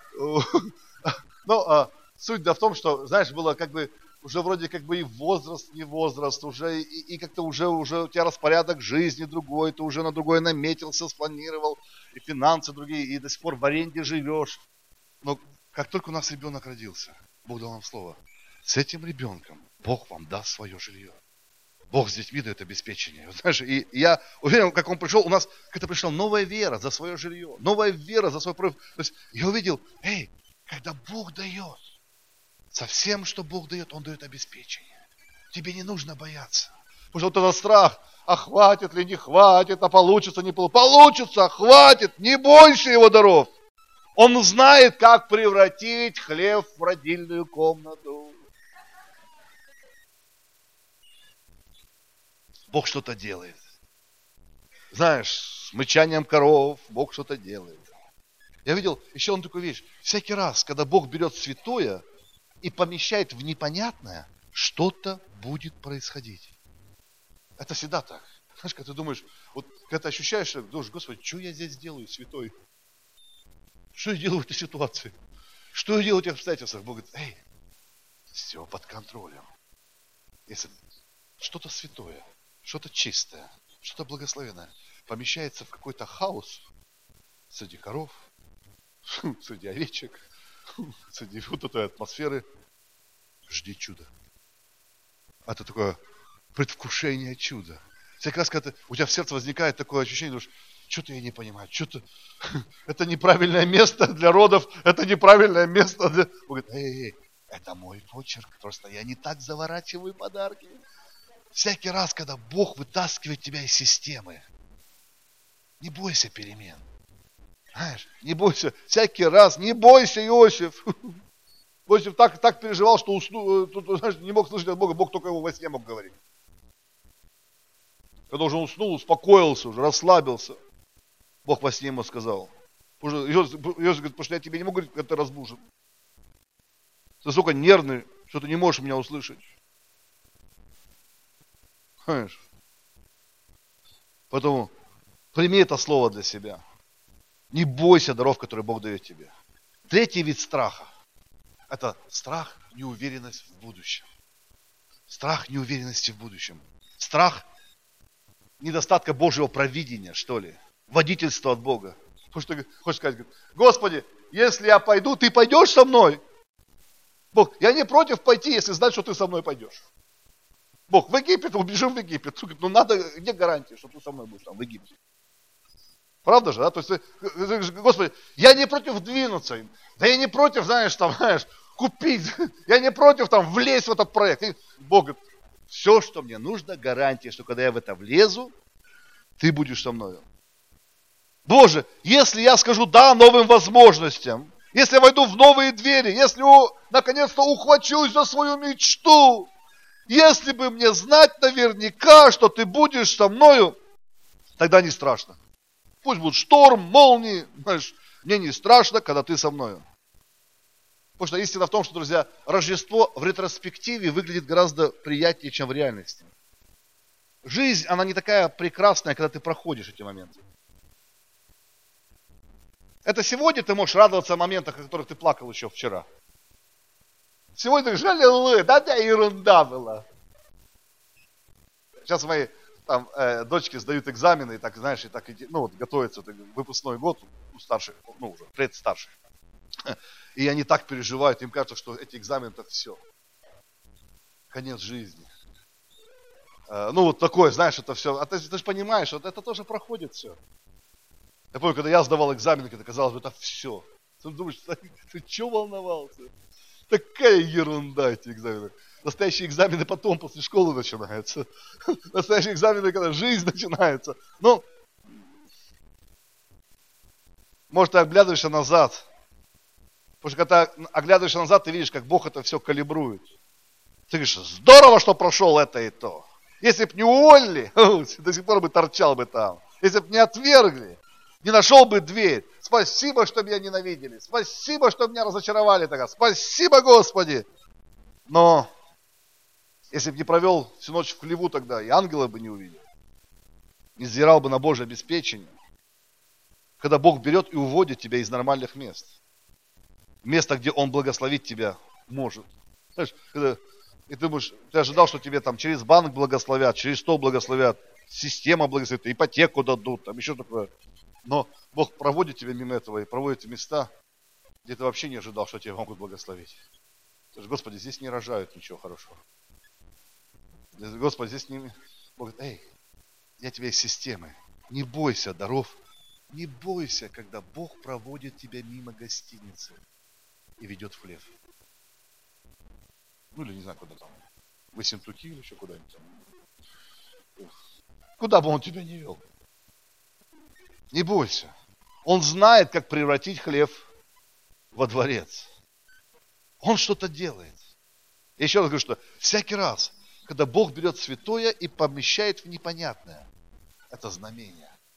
Ну, суть в том, что, знаешь, было как бы уже вроде как бы и возраст, не возраст, уже и как-то уже у тебя распорядок жизни другой, ты уже на другое наметился, спланировал, и финансы другие, и до сих пор в аренде живешь. Но как только у нас ребенок родился, Бог дал нам слово, с этим ребенком Бог вам даст свое жилье. Бог с детьми дает обеспечение. Знаешь, и я уверен, как он пришел, у нас как-то пришла новая вера за свое жилье, новая вера за свой прорыв. То есть я увидел, когда Бог дает, со всем, что Бог дает, Он дает обеспечение. Тебе не нужно бояться. Потому что вот этот страх, а хватит ли, не хватит, а получится, не получится. Получится, хватит, не бойся Его даров. Он знает, как превратить хлеб в родильную комнату. Бог что-то делает. знаешь, с мычанием коров Бог что-то делает. Я видел еще одну такую вещь. Всякий раз, когда Бог берет святое и помещает в непонятное, что-то будет происходить. Это всегда так. Знаешь, когда ты думаешь, вот когда ты ощущаешь, что думаешь, Господи, что я здесь делаю, святой? Что я делаю в этой ситуации? Что я делаю в этих обстоятельствах? Бог говорит, эй, все под контролем. Если что-то святое, что-то чистое, что-то благословенное помещается в какой-то хаос среди коров, среди овечек, среди вот этой атмосферы, жди чуда. Это такое предвкушение чуда. Всякий раз, когда у тебя в сердце возникает такое ощущение, думаешь, что-то я не понимаю, что-то это неправильное место для родов, это неправильное место для... Он говорит, эй, это мой почерк, просто я не так заворачиваю подарки. Всякий раз, когда Бог вытаскивает тебя из системы, не бойся перемен. Знаешь, не бойся, всякий раз, не бойся, Иосиф. Иосиф так переживал, что уснул, знаешь, не мог слышать от Бога, Бог только его во сне мог говорить. Когда уже уснул, успокоился уже, расслабился, Бог во сне ему сказал. Иосиф говорит, потому что я тебе не могу говорить, когда ты разбужен. Ты настолько нервный, что ты не можешь меня услышать. Понимаешь? Поэтому прими это слово для себя. Не бойся даров, которые Бог дает тебе. Третий вид страха – это страх, неуверенность в будущем. Страх неуверенности в будущем. Страх недостатка Божьего провидения, что ли. Водительства от Бога. Потому что ты хочешь сказать, Господи, если я пойду, ты пойдешь со мной? Бог, я не против пойти, если знать, что ты со мной пойдешь. Бог, в Египет, убежим в Египет. Ну надо, где гарантия, что ты со мной будешь там в Египте? Правда же, да? То есть, Господи, я не против двинуться. Да я не против, знаешь, купить. Я не против там влезть в этот проект. И Бог говорит, все, что мне нужно, гарантия, что когда я в это влезу, ты будешь со мной. Боже, если я скажу да новым возможностям, если я войду в новые двери, если наконец-то ухвачусь за свою мечту, если бы мне знать наверняка, что ты будешь со мною, тогда не страшно. Пусть будет шторм, молнии, знаешь, мне не страшно, когда ты со мною. Потому что истина в том, что, друзья, Рождество в ретроспективе выглядит гораздо приятнее, чем в реальности. Жизнь, она не такая прекрасная, когда ты проходишь эти моменты. Это сегодня ты можешь радоваться о моментах, о которых ты плакал еще вчера. Сегодня ты жалел, да ерунда была. Сейчас мои там дочки сдают экзамены, и так, знаешь, и так, ну, вот, готовятся выпускной год у старших, ну, уже предстарших. И они так переживают, им кажется, что эти экзамены это все. Конец жизни. Ну, вот такое, знаешь, это все. А ты же понимаешь, вот это тоже проходит все. Я помню, когда я сдавал экзамены, когда казалось бы, это все. Ты думаешь, ты что волновался? Такая ерунда эти экзамены. Настоящие экзамены потом, после школы начинаются. Настоящие экзамены, когда жизнь начинается. Ну, может, ты оглядываешься назад. Потому что когда ты оглядываешься назад, ты видишь, как Бог это все калибрует. Ты говоришь, здорово, что прошел это и то. Если б не уволили, до сих пор бы торчал бы там. Если б не отвергли, не нашел бы дверь. Спасибо, что меня ненавидели. Спасибо, что меня разочаровали тогда. Спасибо, Господи. Но если бы не провел всю ночь в хлеву тогда, и ангела бы не увидел. Не взирал бы на Божье обеспечение. Когда Бог берет и уводит тебя из нормальных мест. Место, где Он благословить тебя может. Знаешь, когда и ты ожидал, что тебе там через банк благословят, через стол благословят, система благословит, ипотеку дадут, там еще такое. Но Бог проводит тебя мимо этого и проводит в места, где ты вообще не ожидал, что тебя могут благословить. Ты же, Господи, здесь не рожают ничего хорошего. Господи, здесь не... Бог говорит, эй, я тебя из системы. Не бойся даров. Не бойся, когда Бог проводит тебя мимо гостиницы и ведет в хлев. Ну или не знаю, куда там. В Ессентуки или еще куда-нибудь там. Куда бы Он тебя не вел. Не бойся. Он знает, как превратить хлев во дворец. Он что-то делает. Я еще раз говорю, что всякий раз, когда Бог берет святое и помещает в непонятное, это знамение.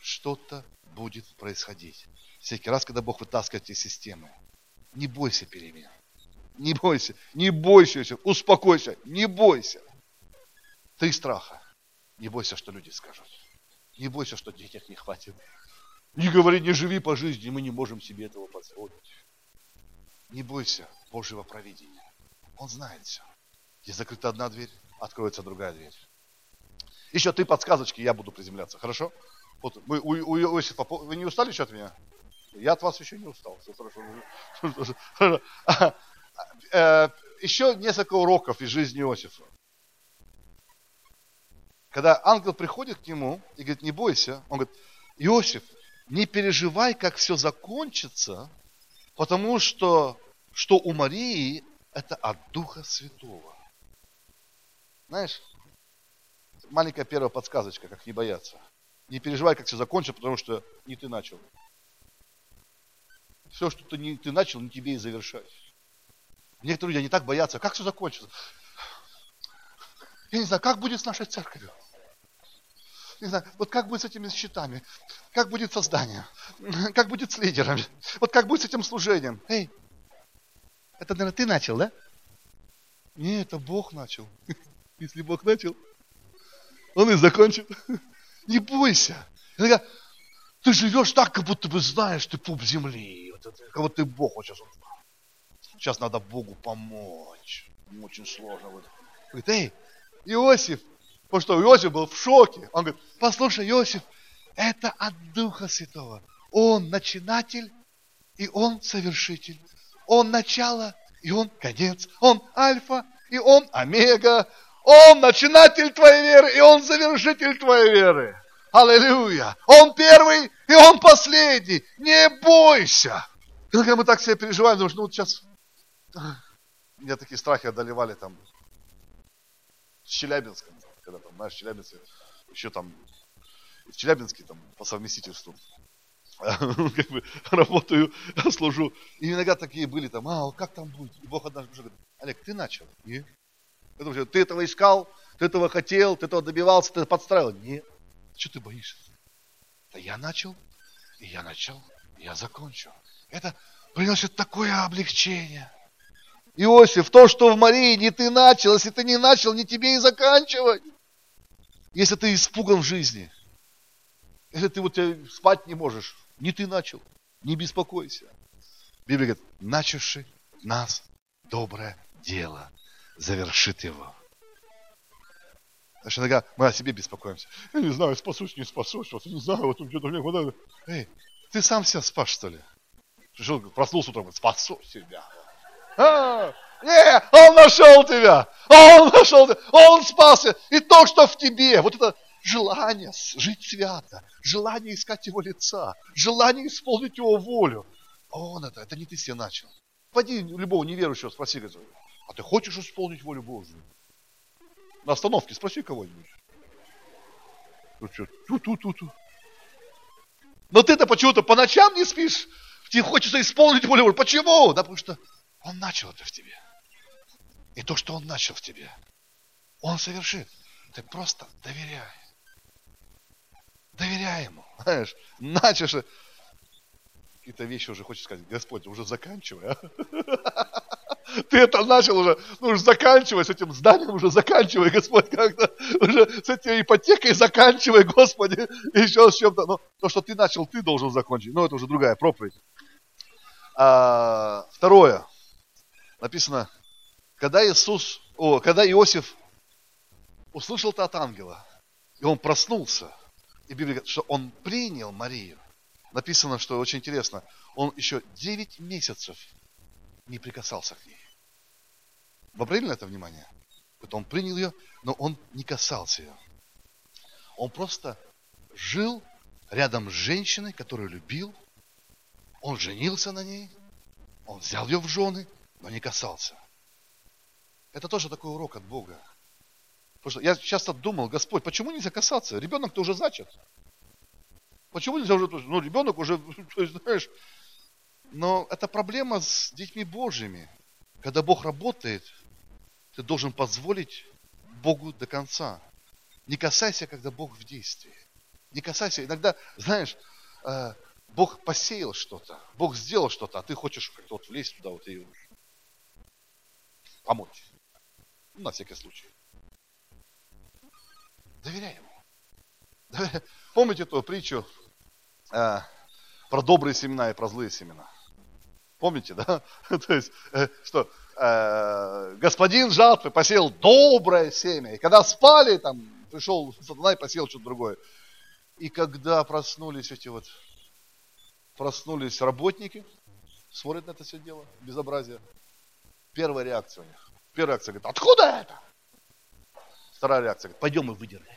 что-то будет происходить. Всякий раз, когда Бог вытаскивает эти системы, не бойся перемен. Не бойся, Иосиф, успокойся, не бойся. 3 страха. Не бойся, что люди скажут. Не бойся, что денег не хватит. Не говори, не живи по жизни, мы не можем себе этого позволить. Не бойся Божьего провидения. Он знает все. Где закрыта одна дверь, откроется другая дверь. Еще 3 подсказочки, я буду приземляться, хорошо? Вот вы у Иосифа, вы не устали еще от меня? Я от вас еще не устал. Все хорошо. Еще несколько уроков из жизни Иосифа. Когда ангел приходит к нему и говорит, не бойся, он говорит, Иосиф, не переживай, как все закончится, потому что у Марии это от Духа Святого. Знаешь, маленькая первая подсказочка, как не бояться. Не переживай, как все закончится, потому что не ты начал. Все, что ты начал, не тебе и завершать. Некоторые люди, они так боятся, как все закончится. Я не знаю, как будет с нашей церковью. Не знаю, вот как будет с этими счетами, как будет со зданием, как будет с лидерами, вот как будет с этим служением. Эй, это, наверное, ты начал, да? Не, это Бог начал. Если Бог начал, Он и закончит. Не бойся. Иногда ты живешь так, как будто бы знаешь, ты пуп земли. Вот это, как будто ты Бог. Вот сейчас надо Богу помочь. Очень сложно. Говорит, эй, Иосиф. Потому что Иосиф был в шоке. Он говорит, послушай, Иосиф, это от Духа Святого. Он начинатель, и Он совершитель. Он начало, и Он конец. Он альфа, и Он омега. Он начинатель твоей веры, и Он завершитель твоей веры. Аллилуйя. Он первый, и Он последний. Не бойся. Когда мы так себя переживаем, думаешь, ну вот сейчас... Меня такие страхи одолевали там с Челябинском. Когда там, знаешь, в Челябинске, еще там, в Челябинске там по совместительству как бы работаю, служу. И иногда такие были там, как там будет? И Бог однажды говорит, Олег, ты начал? Нет. Ты этого искал, ты этого хотел, ты этого добивался, ты подстраивал. Нет. Что ты боишься? Да я начал, и я закончу. Это приносит такое облегчение. Иосиф, то, что в Марии не ты начал, если ты не начал, не тебе и заканчивать. Если ты испуган в жизни, если ты вот спать не можешь, не ты начал, не беспокойся. Библия говорит, начавший нас доброе дело, завершит его. Значит, иногда мы о себе беспокоимся. Я не знаю, спасусь, не спасусь, вот не знаю, вот что-то мне хватает. Эй, ты сам себя спас, что ли? Пришел, проснулся утром, спасу себя. Не, Он нашел тебя, Он спасся. И то, что в тебе, вот это желание жить свято, желание искать Его лица, желание исполнить Его волю. Он это не ты себе начал. Пойди любого неверующего спроси, говорит, а ты хочешь исполнить волю Божию? На остановке спроси кого-нибудь. Но ты-то почему-то по ночам не спишь, тебе хочется исполнить волю Божию. Почему? Да потому что Он начал это в тебе. И то, что Он начал в тебе, Он совершит. Ты просто доверяй. Доверяй Ему. Знаешь, начишь. Какие-то вещи уже хочешь сказать, Господь, уже заканчивай. Ты это начал уже, уже заканчивай с этим зданием, уже заканчивай, Господь, как-то уже с этой ипотекой заканчивай, Господи, еще с чем-то. Но то, что ты начал, ты должен закончить. Но это уже другая проповедь. Второе. Написано, когда Иосиф услышал это от ангела, и он проснулся, и Библия говорит, что он принял Марию. Написано, что очень интересно, он еще 9 месяцев не прикасался к ней. Вы обратили на это внимание? Вот он принял ее, но он не касался ее. Он просто жил рядом с женщиной, которую любил. Он женился на ней. Он взял ее в жены, но не касался. Это тоже такой урок от Бога. Потому что я часто думал, Господь, почему нельзя касаться? Ребенок-то уже зачат. Почему нельзя уже, ребенок уже, знаешь, но это проблема с детьми Божьими. Когда Бог работает, ты должен позволить Богу до конца. Не касайся, когда Бог в действии. Не касайся. Иногда, знаешь, Бог посеял что-то, Бог сделал что-то, а ты хочешь как-то вот влезть туда вот и помочь. Ну, на всякий случай. Доверяй ему. Помните эту притчу про добрые семена и про злые семена? Помните, да? То есть, что господин жатвы посеял доброе семя. И когда спали, там пришел сатана и посеял что-то другое. И когда проснулись работники, смотрят на это все дело, безобразие. Первая реакция у них. Первая реакция говорит, откуда это? Вторая реакция говорит, пойдем и выдергаем.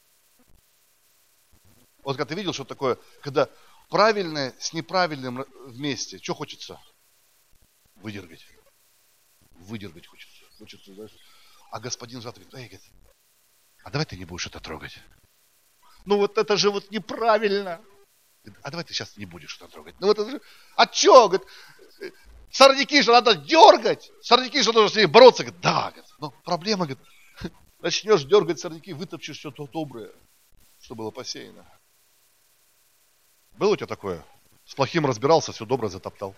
Вот когда ты видел, что такое, когда правильное с неправильным вместе, что хочется? Выдергать. Выдергать хочется. Хочется, знаешь. А господин жатвы говорит, а давай ты не будешь это трогать. Ну вот это же вот неправильно. А давай ты сейчас не будешь это трогать. Ну вот это же, а что? Говорит, сорняки же надо дергать. Сорняки же нужно с ними бороться. Говорит, да. Говорит, но проблема, говорит, начнешь дергать сорняки, вытопчешь все то доброе, что было посеяно. Было у тебя такое? С плохим разбирался, все доброе затоптал.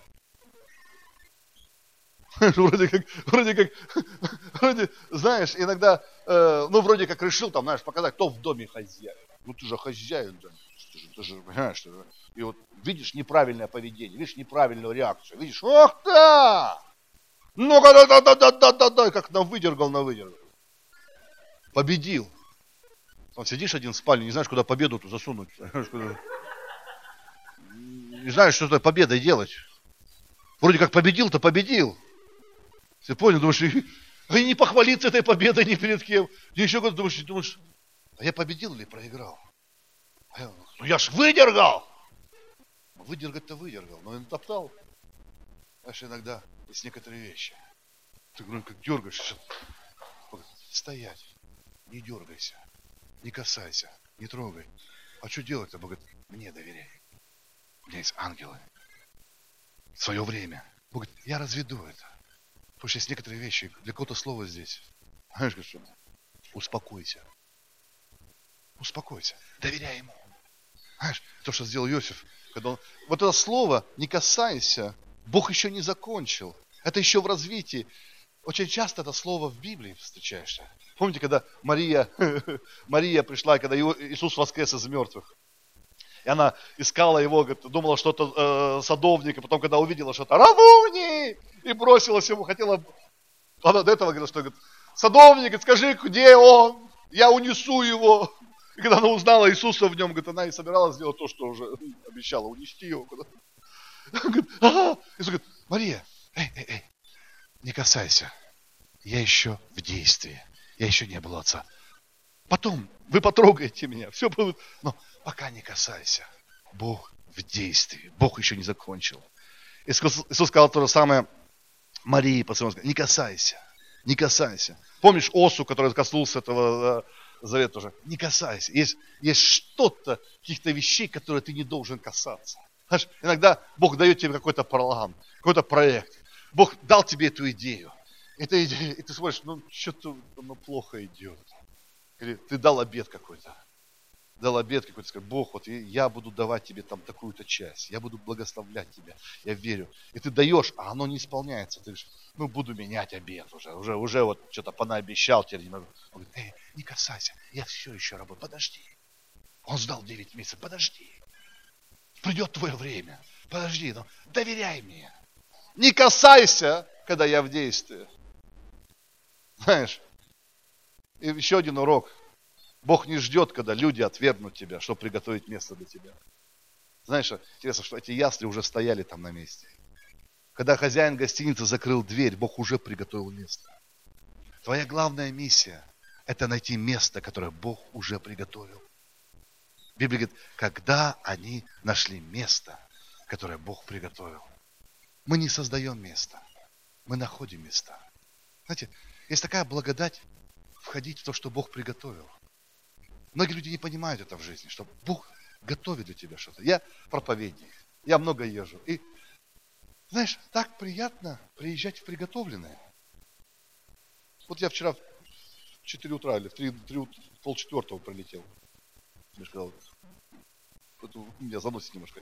Вроде, знаешь, иногда, вроде как решил там, знаешь, показать, кто в доме хозяин. Ну, ты же хозяин, да. Ты же, понимаешь, и вот видишь неправильное поведение, видишь неправильную реакцию, видишь, ох да! Ну-ка, да, как выдергал. Победил. Там сидишь один в спальне, не знаешь, куда победу-то засунуть. Не знаешь, что с победой делать. Вроде как победил-то победил. Ты понял, думаешь, и не похвалиться этой победой ни перед кем. Ни еще куда думаешь, а я победил или проиграл? Ну я ж выдергал! Выдергать-то выдергал, но и натоптал. Знаешь, иногда есть некоторые вещи. Ты вроде как дергаешься. Стоять, не дергайся, не касайся, не трогай. А что делать-то? Бог говорит, мне доверяй. У меня есть ангелы. В свое время. Бог говорит, я разведу это. Потому что есть некоторые вещи, для кого-то слово здесь. Знаешь, что? Успокойся. Успокойся. Доверяй ему. Знаешь, то, что сделал Иосиф, когда он... Вот это слово «не касайся», Бог еще не закончил. Это еще в развитии. Очень часто это слово в Библии встречаешься. Помните, когда Мария пришла, когда Иисус воскрес из мертвых? И она искала его, думала, что это садовник, и потом, когда увидела что-то, Равуни! И бросилась ему, хотела... Она до этого говорила, что садовник, скажи, где он? Я унесу его. И когда она узнала Иисуса в нем, она и собиралась сделать то, что уже обещала, унести его. Иисус говорит, Мария, эй, не касайся. Я еще в действии. Я еще не был отца. Потом вы потрогаете меня. Все будет. Но пока не касайся. Бог в действии. Бог еще не закончил. Иисус сказал то же самое Марии. Не касайся. Не касайся. Помнишь Осу, который коснулся этого завета уже? Не касайся. Есть что-то, каких-то вещей, которые ты не должен касаться. Знаешь, иногда Бог дает тебе какой-то план, какой-то проект. Бог дал тебе эту идею. Эта идея, и ты смотришь, что-то плохо идет. Или ты дал обет какой-то. Сказать, Бог, вот я буду давать тебе там такую-то часть. Я буду благословлять тебя. Я верю. И ты даешь, а оно не исполняется. Ты говоришь, буду менять обет уже вот что-то понаобещал. Теперь не могу. Он говорит, не касайся. Я все еще работаю. Подожди. Он ждал 9 месяцев. Подожди. Придет твое время. Подожди. Доверяй мне. Не касайся, когда я в действии. Знаешь, и еще один урок. Бог не ждет, когда люди отвергнут тебя, чтобы приготовить место для тебя. Знаешь, интересно, что эти ясли уже стояли там на месте. Когда хозяин гостиницы закрыл дверь, Бог уже приготовил место. Твоя главная миссия – это найти место, которое Бог уже приготовил. Библия говорит, когда они нашли место, которое Бог приготовил. Мы не создаем место, мы находим места. Знаете, есть такая благодать входить в то, что Бог приготовил. Многие люди не понимают это в жизни, что Бог готовит для тебя что-то. Я проповедник, я много езжу. И, знаешь, так приятно приезжать в приготовленное. Вот я вчера в 4 утра или в 3, полчетвертого прилетел. Меня заносит немножко.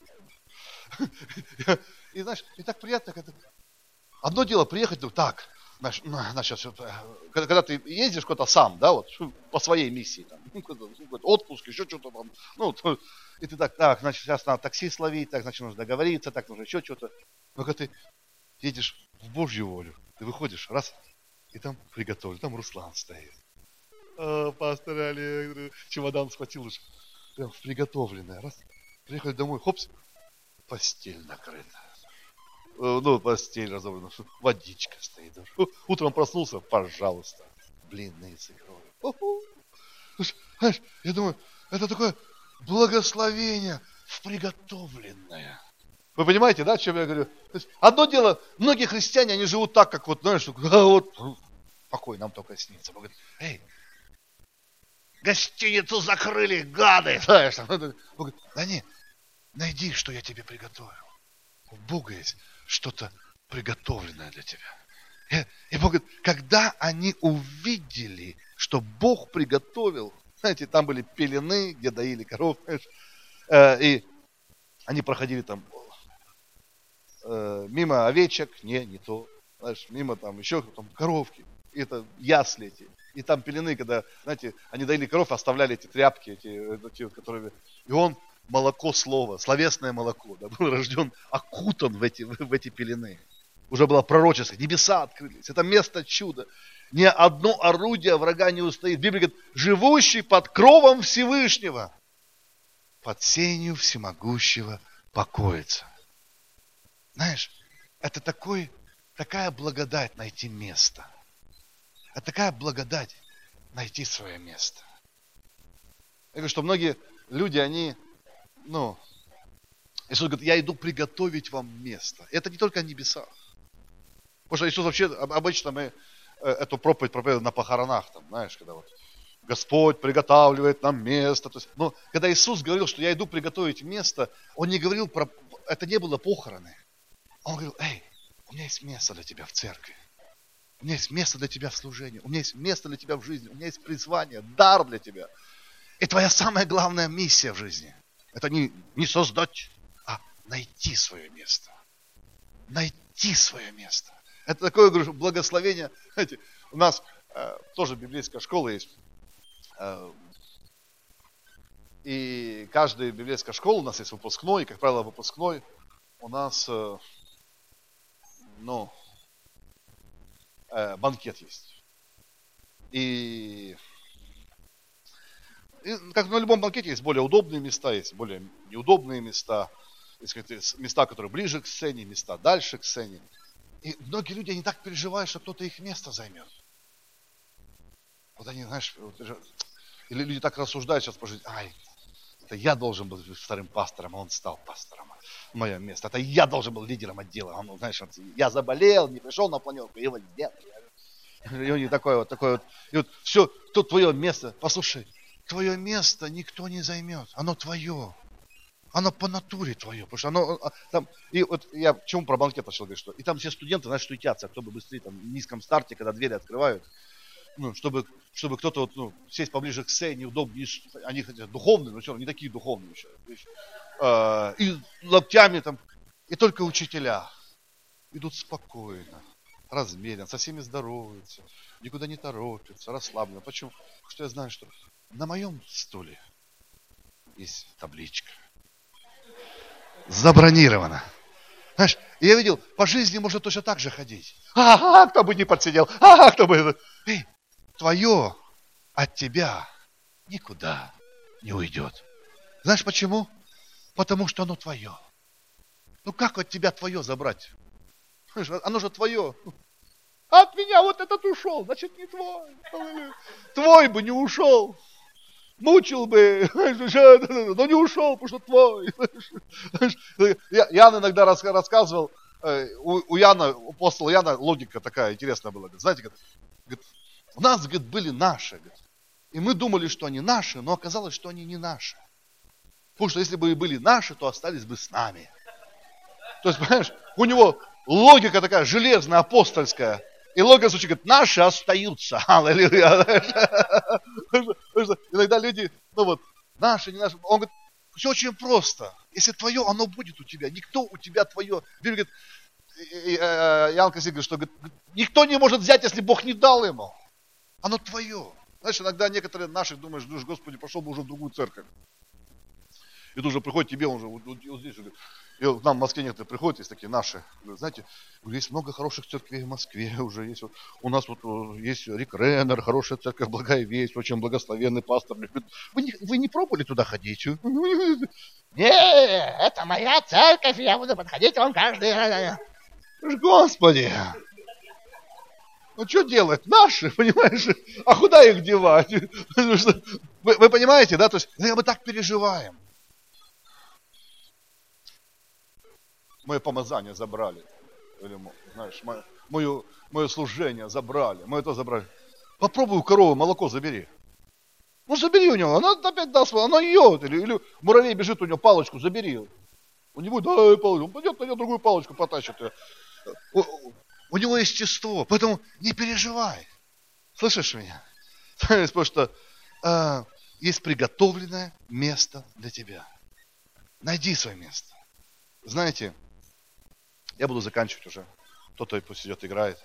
И знаешь, и так приятно, когда... Одно дело приехать, ну так, знаешь, сейчас, когда ты ездишь куда-то сам, да, вот, по своей миссии, там, какой-то отпуск, еще что-то там, ну, и ты так, значит, сейчас надо такси словить, так, значит, нужно договориться, так, нужно еще что-то. Но когда ты едешь в Божью волю, ты выходишь, раз, и там приготовили, там Руслан стоит. Пастор Олег, чемодан схватил уже, прям приготовленное, раз, приехали домой, хопс, постель накрыта. Ну, постель разобрана, водичка стоит. Утром проснулся, пожалуйста, блины с икрой. Знаешь, я думаю, это такое благословение в приготовленное. Вы понимаете, да, о чем я говорю? То есть, одно дело, многие христиане, они живут так, как вот, знаешь, вот, покой нам только снится. Он говорит, эй, гостиницу закрыли, гады, знаешь. Он говорит, да не, найди, что я тебе приготовил. У Бога есть что-то приготовленное для тебя. И Бог говорит, когда они увидели, что Бог приготовил, знаете, там были пелены, где доили коров, и они проходили там мимо овечек, не то, знаешь, мимо там еще там коровки, и это ясли эти, и там пелены, когда, знаете, они доили коров, оставляли эти тряпки, эти которые, и он молоко слова, словесное молоко, да, был рожден, окутан в эти пелены. Уже было пророческое, небеса открылись, это место чуда. Ни одно орудие врага не устоит. Библия говорит, живущий под кровом Всевышнего, под сенью всемогущего покоится. Знаешь, это такая благодать найти место. Это такая благодать найти свое место. Я говорю, что многие люди, они, Иисус говорит, я иду приготовить вам место. Это не только о небесах. Потому что Иисус вообще, обычно мы эту проповедь проповедуем на похоронах, там, знаешь, когда вот Господь приготавливает нам место. То есть, но когда Иисус говорил, что я иду приготовить место, Он не говорил про... Это не было похороны. Он говорил, эй, у меня есть место для тебя в церкви. У меня есть место для тебя в служении. У меня есть место для тебя в жизни. У меня есть призвание, дар для тебя. И твоя самая главная миссия в жизни. Это не создать, а найти свое место. Найти свое место. Это такое, говорю, благословение. Знаете, у нас тоже библейская школа есть. И каждая библейская школа, у нас есть выпускной, и, как правило, выпускной у нас, банкет есть. И как на любом банкете есть более удобные места, есть более неудобные места. Есть места, которые ближе к сцене, места дальше к сцене. И многие люди, они так переживают, что кто-то их место займет. Вот они, знаешь, или люди так рассуждают сейчас по жизни, это я должен был быть вторым пастором, а он стал пастором. Мое место. Это я должен был лидером отдела. Он, знаешь, я заболел, не пришел на планерку, его нет. И у них такое вот. И вот все, тут твое место. Послушай, твое место никто не займет. Оно твое. Оно по натуре твое. Потому что оно там. И вот я почему про банкет начал говорить, что. И там все студенты, знаешь, суетятся, кто бы быстрее там в низком старте, когда двери открывают. Чтобы кто-то сесть поближе к сцене, неудобнее. Они хотят духовные, но все равно не такие духовные еще. И локтями там. И только учителя идут спокойно, размеренно, со всеми здороваются, никуда не торопятся, расслабленно. Почему? Потому что я знаю, что на моем стуле есть табличка. Забронировано. Знаешь, я видел, по жизни можно точно так же ходить. Кто бы не подсидел, кто бы... Эй, твое от тебя никуда не уйдет. Знаешь почему? Потому что оно твое. Как от тебя твое забрать? Оно же твое. От меня вот этот ушел, значит не твой. Твой бы не ушел. Мучил бы, но не ушел, потому что твой. Ян иногда рассказывал, у Яна, у апостола Яна логика такая интересная была. Знаете, говорит, у нас, говорит, были наши. Говорит, и мы думали, что они наши, но оказалось, что они не наши. Потому что если бы были наши, то остались бы с нами. То есть, понимаешь, у него логика такая железная, апостольская. И логика звучит, говорит, наши остаются. Аллилуйя. Иногда люди, наши, не наши. Он говорит, Все очень просто. Если твое, оно будет у тебя. Никто у тебя твое. Библия говорит, Иоанн Креститель говорит, что никто не может взять, если Бог не дал ему. Оно твое. Знаешь, иногда некоторые наши думаешь, Господи, пошел бы уже в другую церковь. И тут уже приходит тебе, он же вот здесь уже. И вот к нам в Москве некоторые приходят, есть такие наши. Знаете, есть много хороших церквей в Москве уже. Есть, вот, у нас вот есть Рик Реннер, хорошая церковь, благая весть, очень благословенный пастор. Вы не пробовали туда ходить? Не, это моя церковь, я буду подходить вам каждый раз. Господи! Ну что делать? Наши, понимаешь? А куда их девать? Вы понимаете, да? То есть мы так переживаем. Мое помазание забрали. Или, знаешь, мое служение забрали. Мы это забрали. Попробуй у коровы молоко забери. Ну забери у него, она опять даст, она ее. Или муравей бежит, у него палочку, забери. У него дай палочку, он пойдет, найдет другую палочку, потащит ее. У него есть естество, поэтому не переживай. Слышишь меня? Потому что есть приготовленное место для тебя. Найди свое место. Знаете, я буду заканчивать уже. Кто-то пусть идет, играет.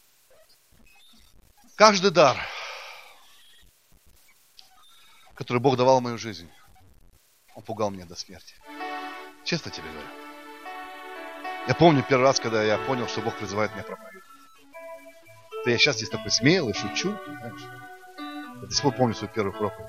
Каждый дар, который Бог давал в мою жизнь, он пугал меня до смерти. Честно тебе говорю. Я помню первый раз, когда я понял, что Бог призывает меня проповедовать. Да я сейчас здесь такой смелый, шучу, знаешь. Я до сих пор помню свою первую проповедь.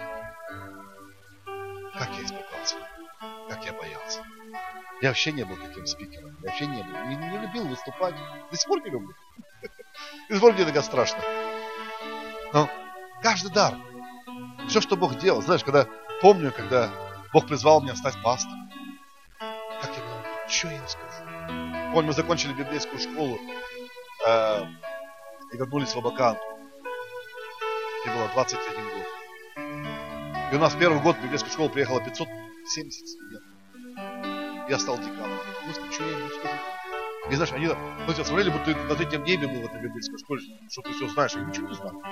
Как я испугался, как я боялся. Я вообще не был таким спикером. Я вообще не был. Не любил выступать. До сих пор не люблю. До сих пор мне так страшно. Но каждый дар, все, что Бог делал, знаешь, помню, когда Бог призвал меня стать пастором. Как я думал, что я им скажу? Помню, мы закончили библейскую школу и вернулись в Абакан. Мне было 21 год. И у нас в первый год в библейскую школу приехало 570 студентов. Я стал деканом. Господи, что я ему скажу? И знаешь, они смотрели, будто ты на третьем небе был в этой библейской школе, что ты все знаешь, я ничего не знаю.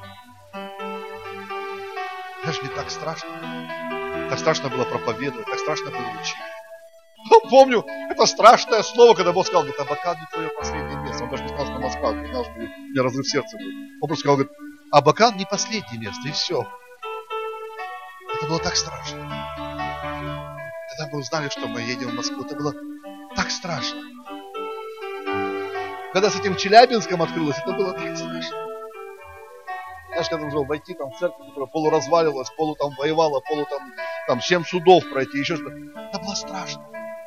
Знаешь, мне так страшно. Так страшно было проповедовать, так страшно было учить. Но помню, это страшное слово, когда Бог сказал, говорит, Абакан не твое последнее место. Он даже не сказал, что Москва, он знал, что у меня разрыв сердца был. Он просто сказал, говорит, Абакан не последнее место, и все. Это было так страшно. Когда мы узнали, что мы едем в Москву, это было так страшно. Когда с этим Челябинском открылось, это было так страшно. Знаешь, когда нужно войти там в церковь, которая полуразвалилась, полу там воевала, полу там 7 судов пройти, еще что-то. Это было страшно.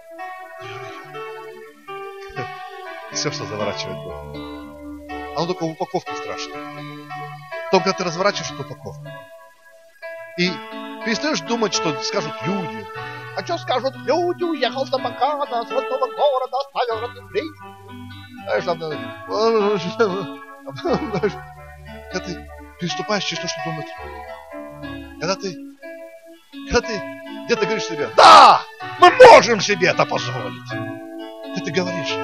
Все, что заворачивает Бог. Оно только в упаковке страшно. Только когда ты разворачиваешь эту упаковку. И перестаешь думать, что скажут люди. А что скажут люди? Уехал с Абакана, с родного города, оставил родных близких. Знаешь, когда ты переступаешь через то, что думают люди. Когда ты где-то говоришь себе, да, мы можем себе это позволить. Ты говоришь,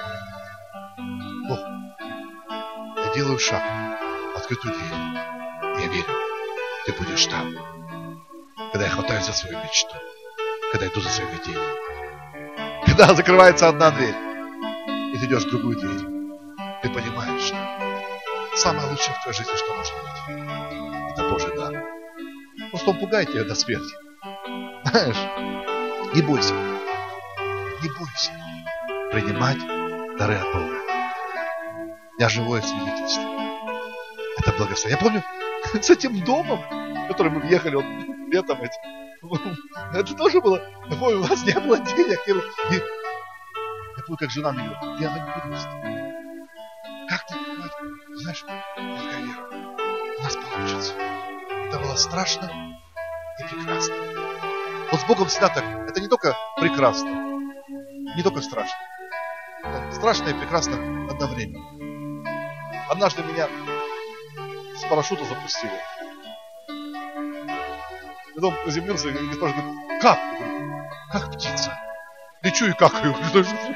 Бог, я делаю шаг в открытую дверь. Я верю, ты будешь там. Когда я хватаюсь за свою мечту. Когда иду за своим видением. Когда закрывается одна дверь, и ты идешь в другую дверь, ты понимаешь, что самое лучшее в твоей жизни, что может быть, это Божий дар. Просто он пугает тебя до смерти. Знаешь, не бойся. Не бойся принимать дары от Бога. Я живое свидетельство. Это благословение. Я помню, с этим домом, в который мы въехали вот, летом это тоже было. Я помню, у нас не было денег. Я помню, как жена мне говорит, я не буду встать. Как ты понимаешь? Знаешь, только вера. У нас получится. Это было страшно и прекрасно. Вот с Богом всегда так. Это не только прекрасно, не только страшно. Это страшно и прекрасно одновременно. Однажды меня с парашюта запустило. Потом приземлился, и госпожа говорит, как? Как птица? Лечу и какаю.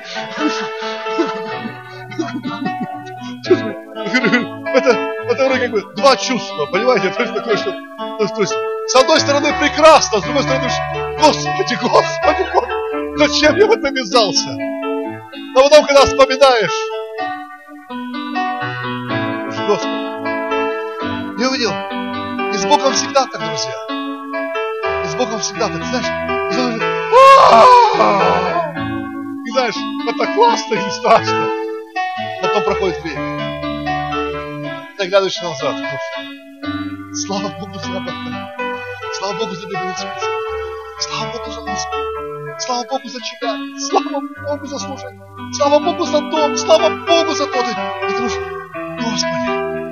Это вроде бы два чувства, понимаете? То есть, такое, что, то есть, с одной стороны прекрасно, с другой стороны, Господи, зачем я в это ввязался? Но потом, когда вспоминаешь, Господи, я увидел, и с Богом всегда так, друзья. И с Богом всегда так, знаешь, и знаешь, это классно и страшно. Потом проходит время. Ты глядишь назад. Слава Богу за работу. Слава Богу за беглецов. Слава Богу за музыку. Слава Богу за читание. Слава Богу за служение. Слава Богу за дом. Слава Богу за то. И ты думаешь, Господи.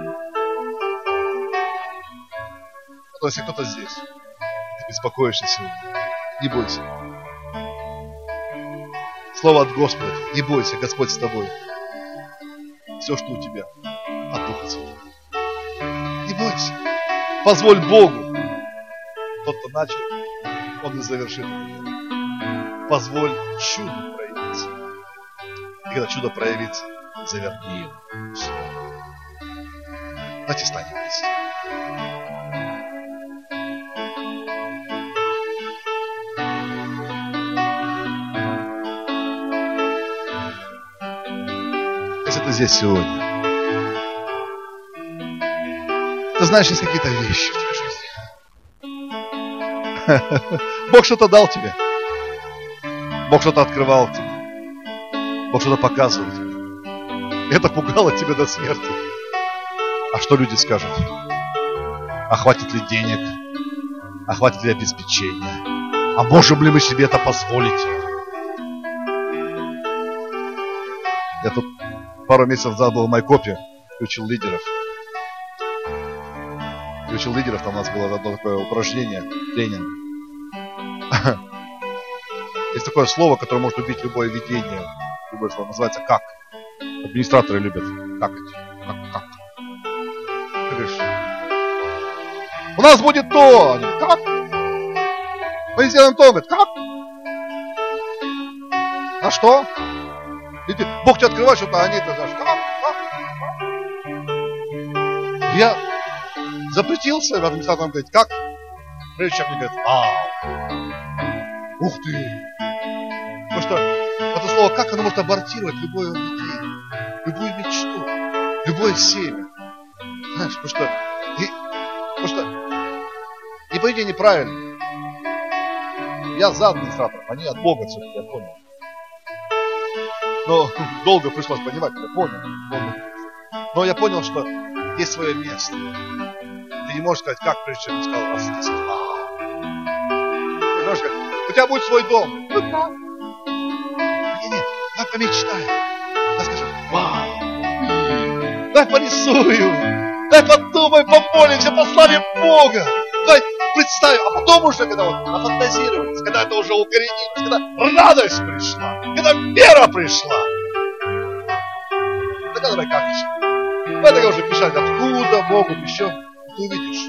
Но если кто-то здесь, ты беспокоишься сегодня, не бойся. Слово от Господа. Не бойся, Господь с тобой. Все, что у тебя, от Духа Святого. Не бойся. Позволь Богу. Тот, кто начал, он и завершит. Позволь чуду проявиться. И когда чудо проявится, заверни его. Все. Давайте станем вместе. Если ты здесь сегодня, ты знаешь, есть какие-то вещи в твоей жизни. Бог что-то дал тебе. Бог что-то открывал тебе. Бог что-то показывал тебе. И это пугало тебя до смерти. А что люди скажут? А хватит ли денег? А хватит ли обеспечения? А можем ли мы себе это позволить? Я тут пару месяцев назад был в Майкопе и учил лидеров. Там у нас было одно такое упражнение, тренинг. Есть такое слово, которое может убить любое видение. Любое слово называется «как». Администраторы любят «какать». Как. Ты говоришь, у нас будет то. Они говорят, как? Мы сделаем то. Он говорит, как? А что? И ты, Бог тебе открывает что-то, а они это знаешь, как? Я запретился, и администратор говорит, как? Прежде чем мне говорит, вау. Ух ты. Потому что это слово «как» оно может абортировать любую идею, любую мечту, любое семя. Знаешь, потому что не поведение неправильно. Я за администраторов, они от Бога все-таки, я понял. Но долго пришлось понимать, я понял. Но я понял, что есть свое место. Ты не можешь сказать, как, прежде чем ты сказал раз 10. Ты можешь сказать, у тебя будет свой дом. Ну как? Не, давай помечтаем. Давай скажем, вау. Давай порисуем. Давай подумаем, помолимся, пославим Бога. Давай представим, а потом уже, когда вот нафантазировались, когда это уже укоренилось, когда радость пришла, когда вера пришла. Тогда давай как еще? Давай тогда уже писать, откуда могут еще. Ты увидишь.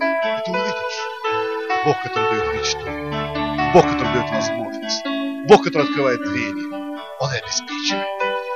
Бог, который дает мечту. Бог, который дает возможность. Бог, который открывает двери. Он и обеспечивает.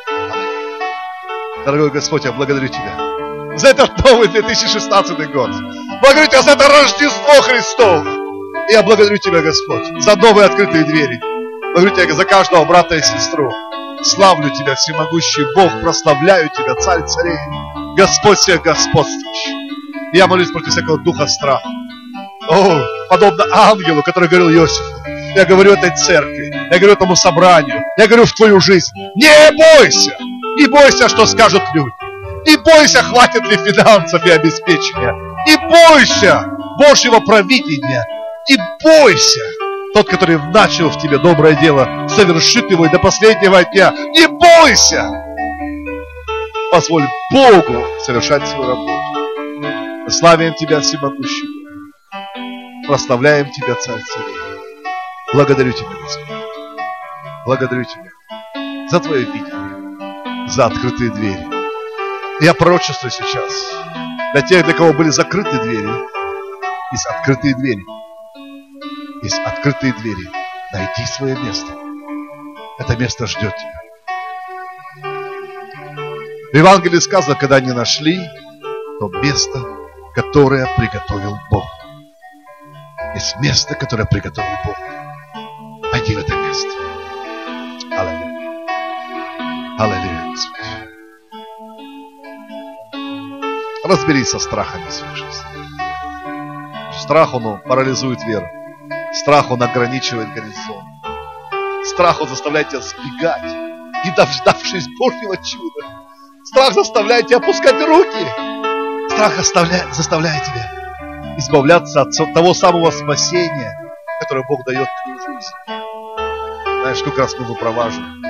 Дорогой Господь, я благодарю Тебя за этот новый 2016 год. Благодарю Тебя за это Рождество Христово. И я благодарю Тебя, Господь, за новые открытые двери. Благодарю Тебя за каждого брата и сестру. Славлю Тебя, всемогущий Бог, прославляю Тебя, Царь царей, Господь всех господствующих. Я молюсь против всякого духа страха. О, подобно ангелу, который говорил Иосифу. Я говорю этой церкви, я говорю этому собранию, я говорю в твою жизнь. Не бойся! Не бойся, что скажут люди. Не бойся, хватит ли финансов и обеспечения. Не бойся Божьего провидения. Не бойся. Тот, который начал в тебе доброе дело, совершит его и до последнего дня. Не бойся. Позволь Богу совершать свою работу. Мы славим Тебя, всемогущий. Прославляем Тебя, Царь царей. Благодарю Тебя, Господь. Благодарю Тебя за Твое видение, за открытые двери. Я пророчествую сейчас для тех, для кого были закрыты двери. Есть открытые двери. Есть открытые двери. Найди свое место. Это место ждет тебя. В Евангелии сказано, когда они нашли, то место, которое приготовил Бог. Есть место, которое приготовил Бог. Пойди в это место. Аллилуйя. Аллилуйя, Господи. Разберись со страхами в своей жизни. Страх, он парализует веру. Страх, он ограничивает горизонт. Страх, он заставляет тебя сбегать, не дождавшись Божьего чуда. Страх заставляет тебя опускать руки. Страх заставляет тебя избавляться от того самого спасения, которое Бог дает в твою жизнь. Знаешь, сколько раз мы выпроваживаем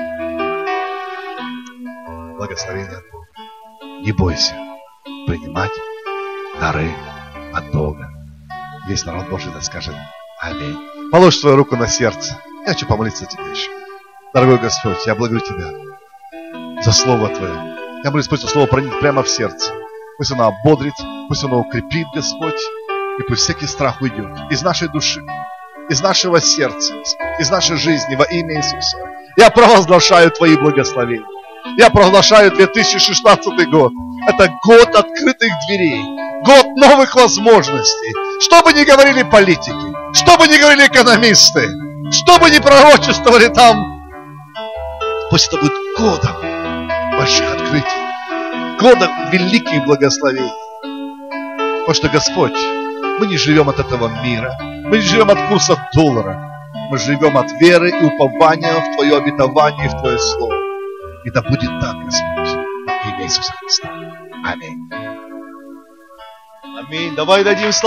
благословение от Бога. Не бойся принимать дары от Бога. Весь народ Божий да скажет аминь. Положь свою руку на сердце. Я хочу помолиться тебе еще. Дорогой Господь, я благодарю Тебя за Слово Твое. Я молюсь, пусть это Слово проникнет прямо в сердце. Пусть оно ободрит, пусть оно укрепит, Господь. И пусть всякий страх уйдет из нашей души, из нашего сердца, из нашей жизни во имя Иисуса. Я провозглашаю Твои благословения. Я провозглашаю 2016 год. Это год открытых дверей. Год новых возможностей. Что бы ни говорили политики, что бы ни говорили экономисты, что бы ни пророчествовали там, пусть это будет годом больших открытий, годом великих благословений. Потому что, Господь, мы не живем от этого мира, мы не живем от курса доллара, мы живем от веры и упования в Твое обетование и в Твое Слово. И да будет так, Господь, во имя Иисуса Христа. Аминь. Аминь. Давай дадим славу.